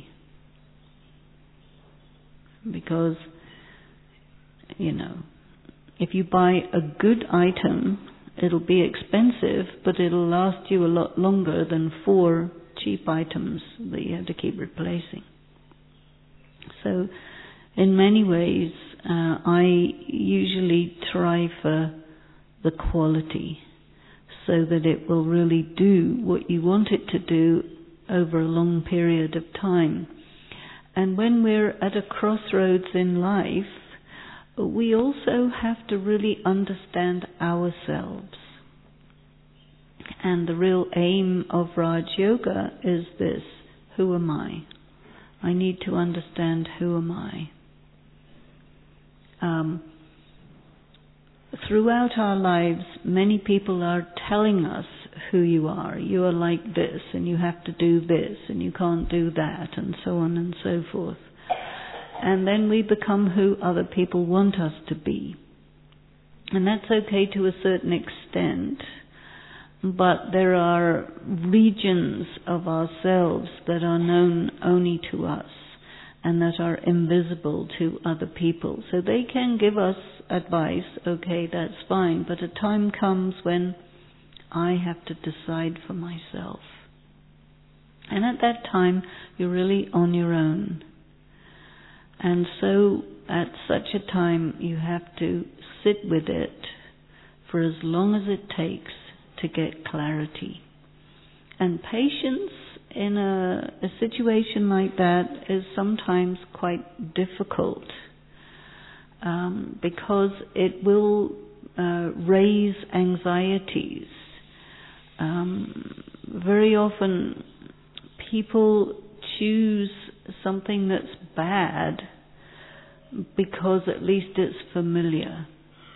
Because, you know, if you buy a good item, it'll be expensive, but it'll last you a lot longer than four cheap items that you have to keep replacing. So, in many ways, uh, I usually try for the quality, so that it will really do what you want it to do over a long period of time. And when we're at a crossroads in life, we also have to really understand ourselves. And the real aim of Raj Yoga is this: who am I? I need to understand who am I. Um, throughout our lives, many people are telling us who you are. You are like this, and you have to do this, and you can't do that, and so on and so forth. And then we become who other people want us to be. And that's okay to a certain extent, but there are regions of ourselves that are known only to us and that are invisible to other people. So they can give us advice, okay, that's fine, but a time comes when I have to decide for myself. And at that time, you're really on your own. And so at such a time, you have to sit with it for as long as it takes to get clarity. And patience in a, a situation like that is sometimes quite difficult, um, because it will uh, raise anxieties. Um, very often people choose something that's bad because at least it's familiar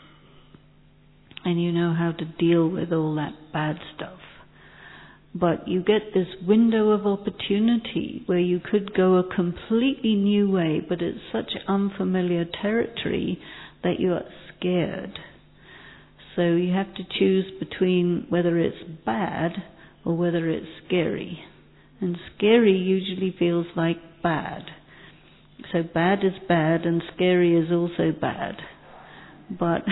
and you know how to deal with all that bad stuff. But you get this window of opportunity where you could go a completely new way, but it's such unfamiliar territory that you are scared. So you have to choose between whether it's bad or whether it's scary. And scary usually feels like bad. So bad is bad and scary is also bad. But,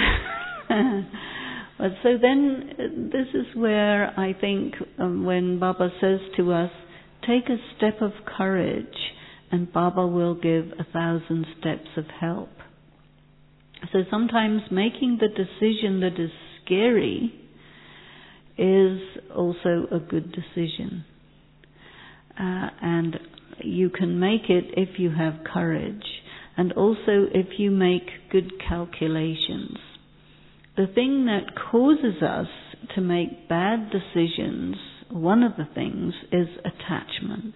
but so then this is where I think um, when Baba says to us, take a step of courage and Baba will give a thousand steps of help. So sometimes making the decision that is scary is also a good decision. Uh, and you can make it if you have courage, and also if you make good calculations. The thing that causes us to make bad decisions, one of the things, is attachment.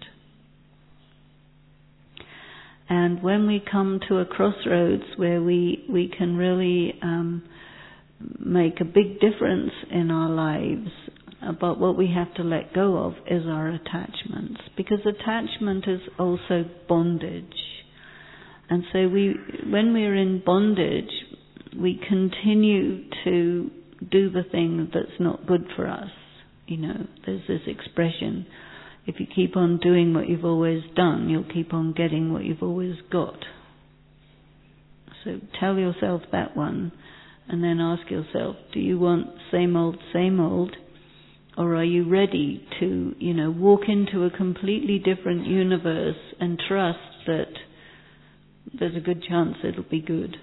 And when we come to a crossroads where we, we can really um, make a big difference in our lives, but what we have to let go of is our attachments, because attachment is also bondage. And so we, when we're in bondage, we continue to do the thing that's not good for us. You know, there's this expression, if you keep on doing what you've always done, you'll keep on getting what you've always got. So tell yourself that one, and then ask yourself, do you want same old, same old? Or are you ready to, you know, walk into a completely different universe and trust that there's a good chance it'll be good?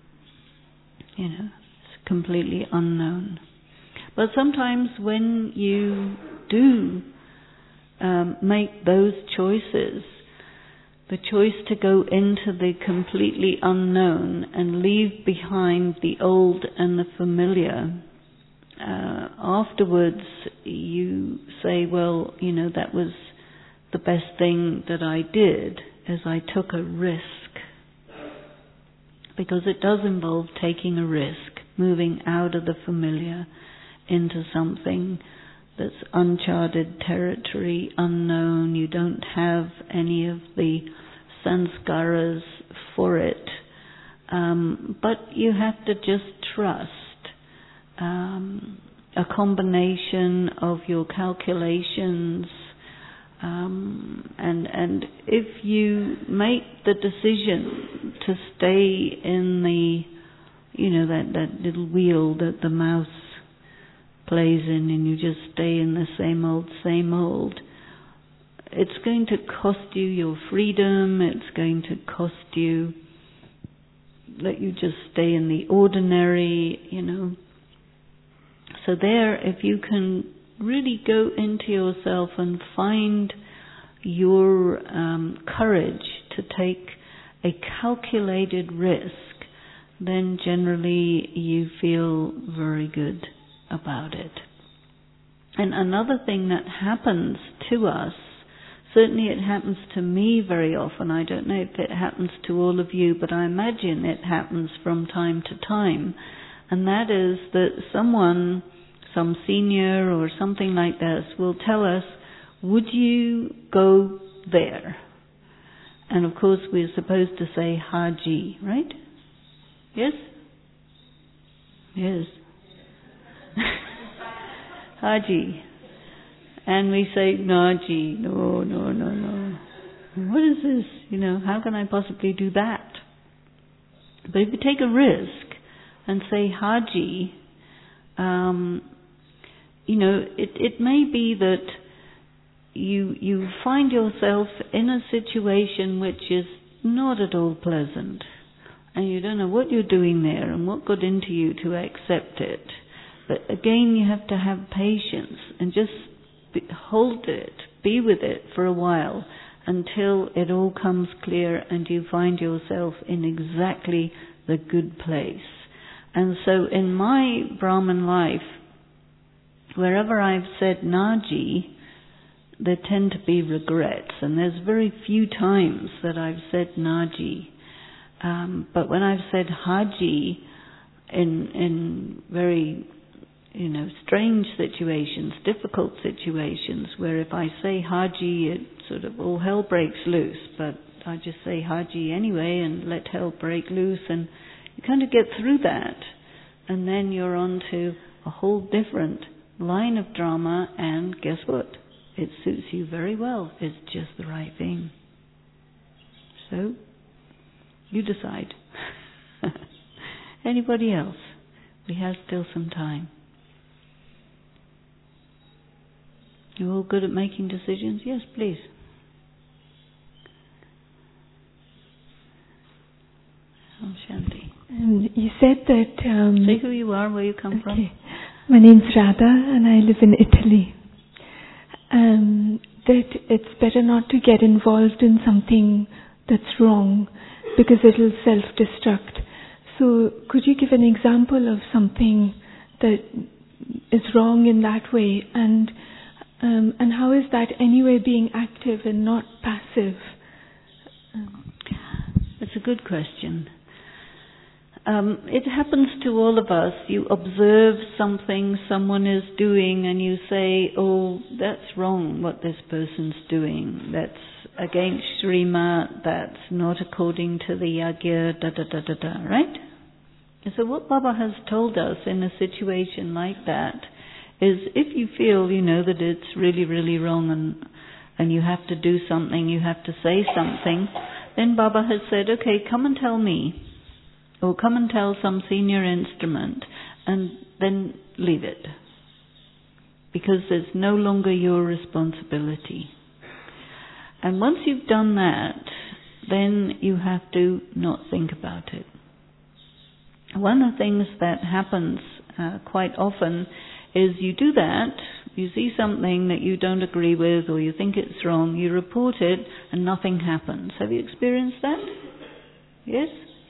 You know, it's completely unknown. But sometimes when you do um, make those choices, the choice to go into the completely unknown and leave behind the old and the familiar, Uh, afterwards you say, well, you know, that was the best thing that I did, as I took a risk. Because it does involve taking a risk, moving out of the familiar into something that's uncharted territory, unknown. You don't have any of the sanskaras for it. Um, but you have to just trust. Um, a combination of your calculations, um, and and if you make the decision to stay in the, you know, that, that little wheel that the mouse plays in, and you just stay in the same old, same old, it's going to cost you your freedom, it's going to cost you that you just stay in the ordinary, you know. So there, if you can really go into yourself and find your um, courage to take a calculated risk, then generally you feel very good about it. And another thing that happens to us, certainly it happens to me very often, I don't know if it happens to all of you, but I imagine it happens from time to time, and that is that someone some senior or something like this will tell us, would you go there? And of course we're supposed to say Haji, right? Yes? Yes. Haji. And we say, Naji, no, no, no, no. What is this? You know, how can I possibly do that? But if you take a risk and say Haji, um, you know, it, it may be that you you find yourself in a situation which is not at all pleasant, and you don't know what you're doing there and what got into you to accept it. But again, you have to have patience and just be, hold it, be with it for a while until it all comes clear and you find yourself in exactly the good place. And so in my Brahman life, wherever I've said Naji, there tend to be regrets, and there's very few times that I've said Naji. Um, but when I've said Haji in in very, you know, strange situations, difficult situations, where if I say Haji, it sort of all hell breaks loose. But I just say Haji anyway and let hell break loose, and you kind of get through that, and then you're on to a whole different line of drama, and guess what? It suits you very well. It's just the right thing. So, you decide. Anybody else? We have still some time. You all good at making decisions? Yes, please. Oh, Shanti. Um, you said that... Um, Say who you are, where you come okay. from. My name's Radha and I live in Italy. Um, that it's better not to get involved in something that's wrong because it'll self-destruct. So could you give an example of something that is wrong in that way, and um, and how is that anyway being active and not passive? Um, That's a good question. Um, it happens to all of us. You observe something someone is doing and you say, oh, that's wrong what this person's doing. That's against Srimad, that's not according to the Yagya, da da da da da, right? And so what Baba has told us in a situation like that is if you feel, you know, that it's really, really wrong and and you have to do something, you have to say something, then Baba has said, okay, come and tell me. Or come and tell some senior instrument, and then leave it. Because it's no longer your responsibility. And once you've done that, then you have to not think about it. One of the things that happens uh, quite often is you do that, you see something that you don't agree with or you think it's wrong, you report it and nothing happens. Have you experienced that? Yes?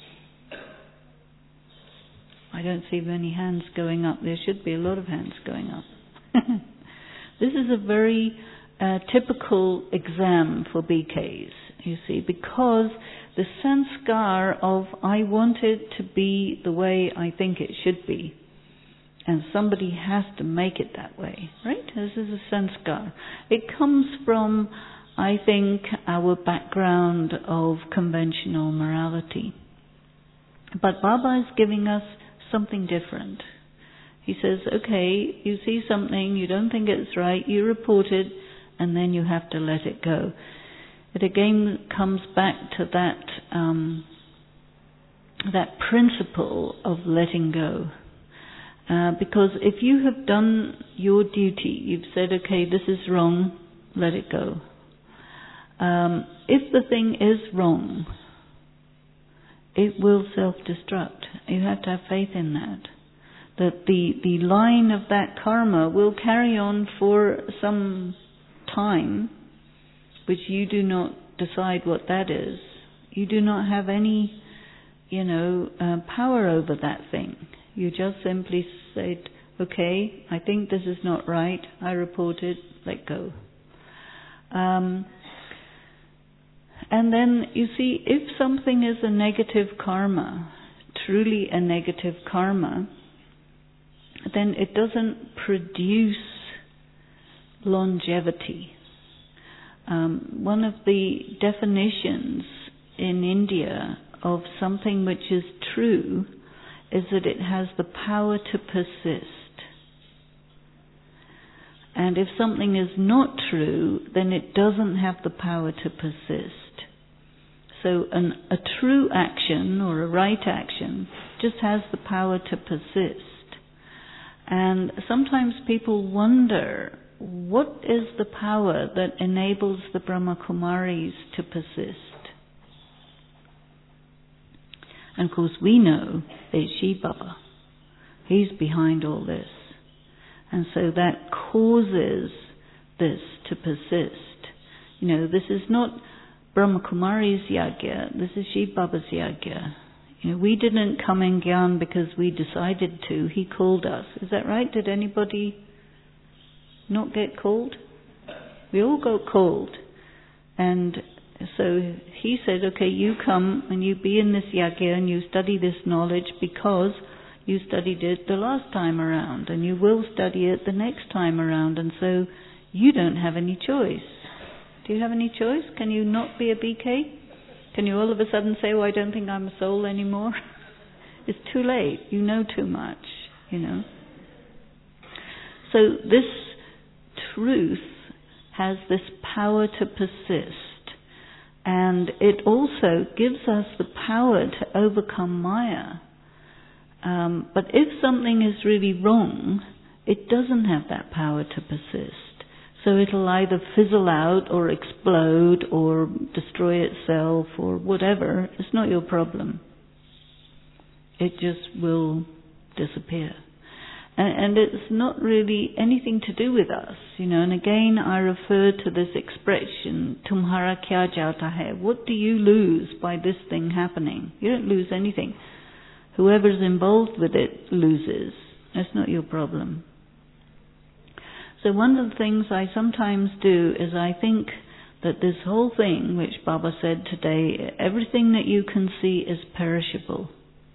I don't see many hands going up. There should be a lot of hands going up. This is a very uh, typical exam for B Ks, you see, because the sanskar of I want it to be the way I think it should be, and somebody has to make it that way, right? This is a sanskar. It comes from, I think, our background of conventional morality. But Baba is giving us something different. He says, okay, you see something, you don't think it's right, you report it, and then you have to let it go. It again comes back to that um, that principle of letting go. Uh, because if you have done your duty, you've said, okay, this is wrong, let it go. Um, if the thing is wrong, it will self-destruct. You have to have faith in that. That the, the line of that karma will carry on for some time, which you do not decide what that is. You do not have any, you know, uh, power over that thing. You just simply said, okay, I think this is not right, I report it, let go. Um, And then, you see, if something is a negative karma, truly a negative karma, then it doesn't produce longevity. Um, one of the definitions in India of something which is true is that it has the power to persist. And if something is not true, then it doesn't have the power to persist. So an, a true action or a right action just has the power to persist. And sometimes people wonder, what is the power that enables the Brahma Kumaris to persist? And of course we know it's Shiv Baba. He's behind all this. And so that causes this to persist. You know, this is not Brahma Kumari's yagya, this is Shiv Baba's yagya. You know, we didn't come in Gyan because we decided to, he called us. Is that right? Did anybody not get called? We all got called. And so he said, okay, you come and you be in this yagya and you study this knowledge because you studied it the last time around and you will study it the next time around, and so you don't have any choice. Do you have any choice? Can you not be a B K? Can you all of a sudden say, oh, I don't think I'm a soul anymore? It's too late. You know too much, you know. So this truth has this power to persist, and it also gives us the power to overcome Maya. Um, but if something is really wrong, it doesn't have that power to persist. So it'll either fizzle out or explode or destroy itself or whatever. It's not your problem. It just will disappear. And, and it's not really anything to do with us, you know. And again, I refer to this expression, "Tumhara kya jata hai?" What do you lose by this thing happening? You don't lose anything. Whoever's involved with it loses. That's not your problem. So one of the things I sometimes do is I think that this whole thing, which Baba said today, everything that you can see is perishable.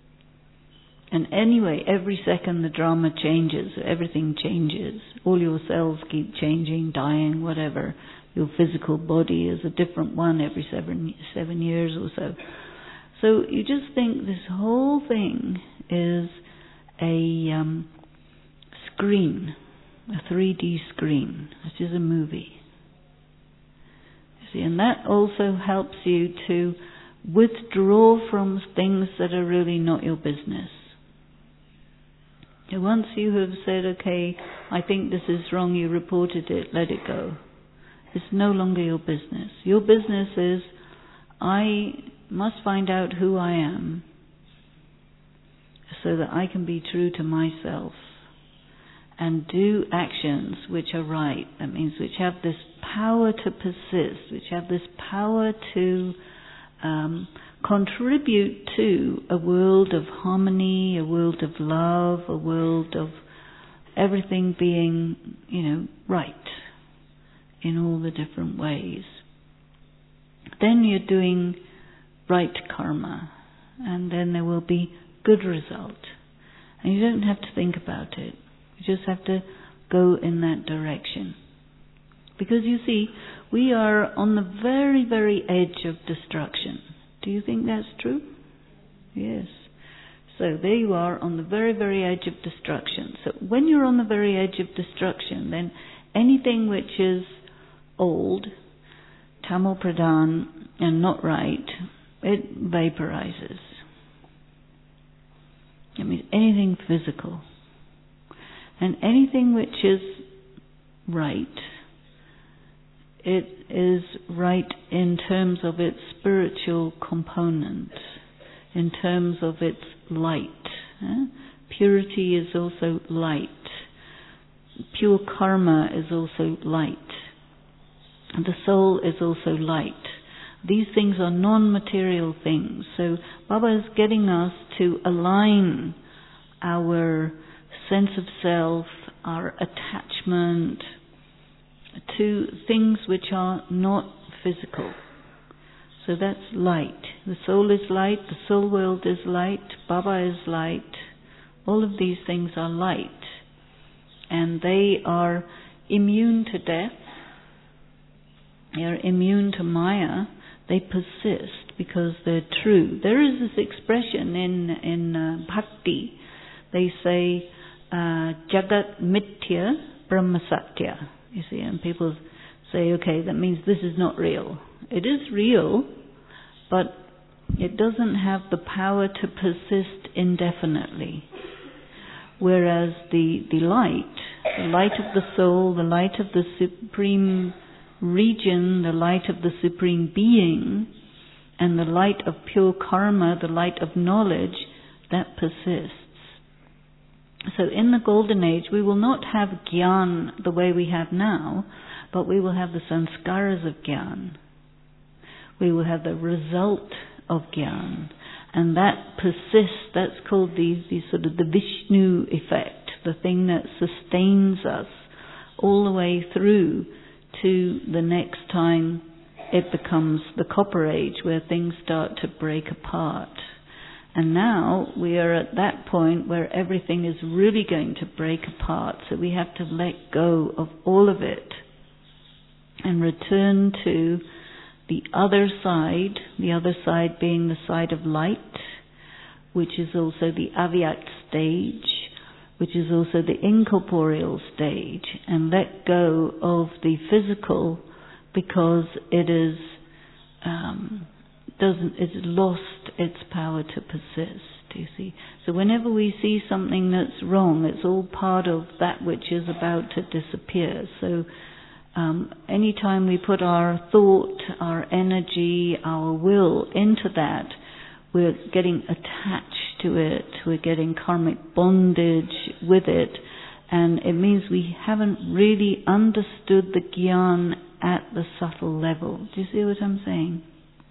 And anyway, every second the drama changes, everything changes. All your cells keep changing, dying, whatever. Your physical body is a different one every seven, seven years or so. So you just think this whole thing is a um, screen, a three D screen, which is a movie. You see, and that also helps you to withdraw from things that are really not your business. And once you have said, okay, I think this is wrong, you reported it, let it go. It's no longer your business. Your business is, I must find out who I am so that I can be true to myself and do actions which are right. That means which have this power to persist, which have this power to um, contribute to a world of harmony, a world of love, a world of everything being, you know, right in all the different ways. Then you're doing right karma, and then there will be good result. And you don't have to think about it. You just have to go in that direction. Because you see, we are on the very, very edge of destruction. Do you think that's true? Yes. So there you are on the very, very edge of destruction. So when you're on the very edge of destruction, then anything which is old, Tamil Pradhan, and not right, it vaporizes. I mean, anything physical. And anything which is right, it is right in terms of its spiritual component, in terms of its light. Eh? Purity is also light. Pure karma is also light. And the soul is also light. These things are non-material things. So Baba is getting us to align our sense of self, our attachment to things which are not physical. So that's light. The soul is light, the soul world is light, Baba is light. All of these things are light. and they are immune to death, they are immune to Maya, they persist because they're true. There is this expression in, in uh, Bhakti, they say, uh, Jagat Mithya Brahma Satya, you see, and people say, okay, that means this is not real. It is real, but it doesn't have the power to persist indefinitely. Whereas the, the light, the light of the soul, the light of the supreme region, the light of the supreme being, and the light of pure karma, the light of knowledge, that persists. So in the Golden Age, we will not have Gyan the way we have now, but we will have the sanskaras of Gyan. We will have the result of Gyan. And that persists, that's called the, the sort of the Vishnu effect, the thing that sustains us all the way through to the next time it becomes the Copper Age, where things start to break apart. And now we are at that point where everything is really going to break apart, so we have to let go of all of it and return to the other side, the other side being the side of light, which is also the Avyakt stage, which is also the incorporeal stage, and let go of the physical because it is um, doesn't it's lost its power to persist. You see, so whenever we see something that's wrong, it's all part of that which is about to disappear. So um, anytime we put our thought, our energy, our will into that, we're getting attached to it, we're getting karmic bondage with it, and it means we haven't really understood the Gyan at the subtle level. Do you see what I'm saying?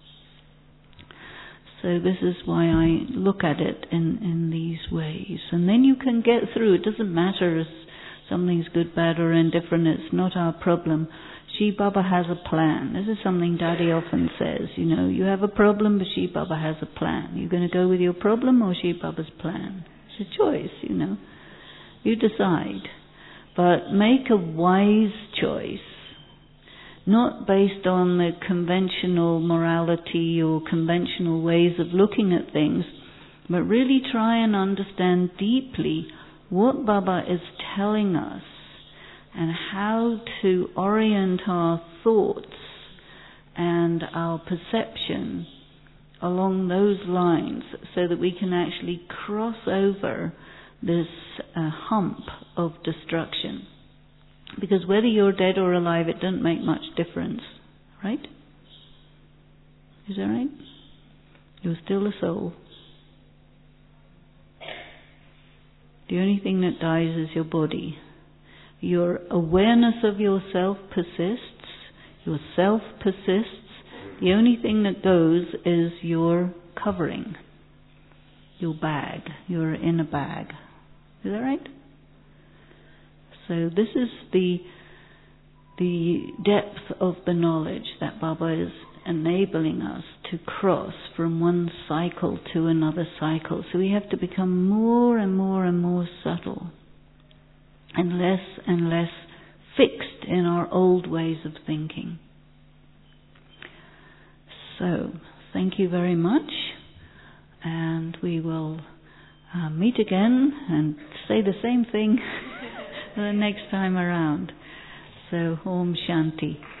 So this is why I look at it in, in these ways. And then you can get through. It doesn't matter if something's good, bad or indifferent. It's not our problem. Shiv Baba has a plan. This is something Daddy often says. You know, you have a problem, but Shiv Baba has a plan. You're going to go with your problem or Shiv Baba's plan? It's a choice, you know. You decide. But make a wise choice. Not based on the conventional morality or conventional ways of looking at things, but really try and understand deeply what Baba is telling us and how to orient our thoughts and our perception along those lines so that we can actually cross over this uh, hump of destruction. Because whether you're dead or alive, it doesn't make much difference, right? Is that right? You're still a soul. The only thing that dies is your body. Your awareness of yourself persists. Your self persists. The only thing that goes is your covering, your bag. You're in a bag. Is that right? So this is the the depth of the knowledge that Baba is enabling us to cross from one cycle to another cycle. So we have to become more and more and more subtle and less and less fixed in our old ways of thinking. So thank you very much, and we will uh, meet again and say the same thing the next time around. So, Om Shanti.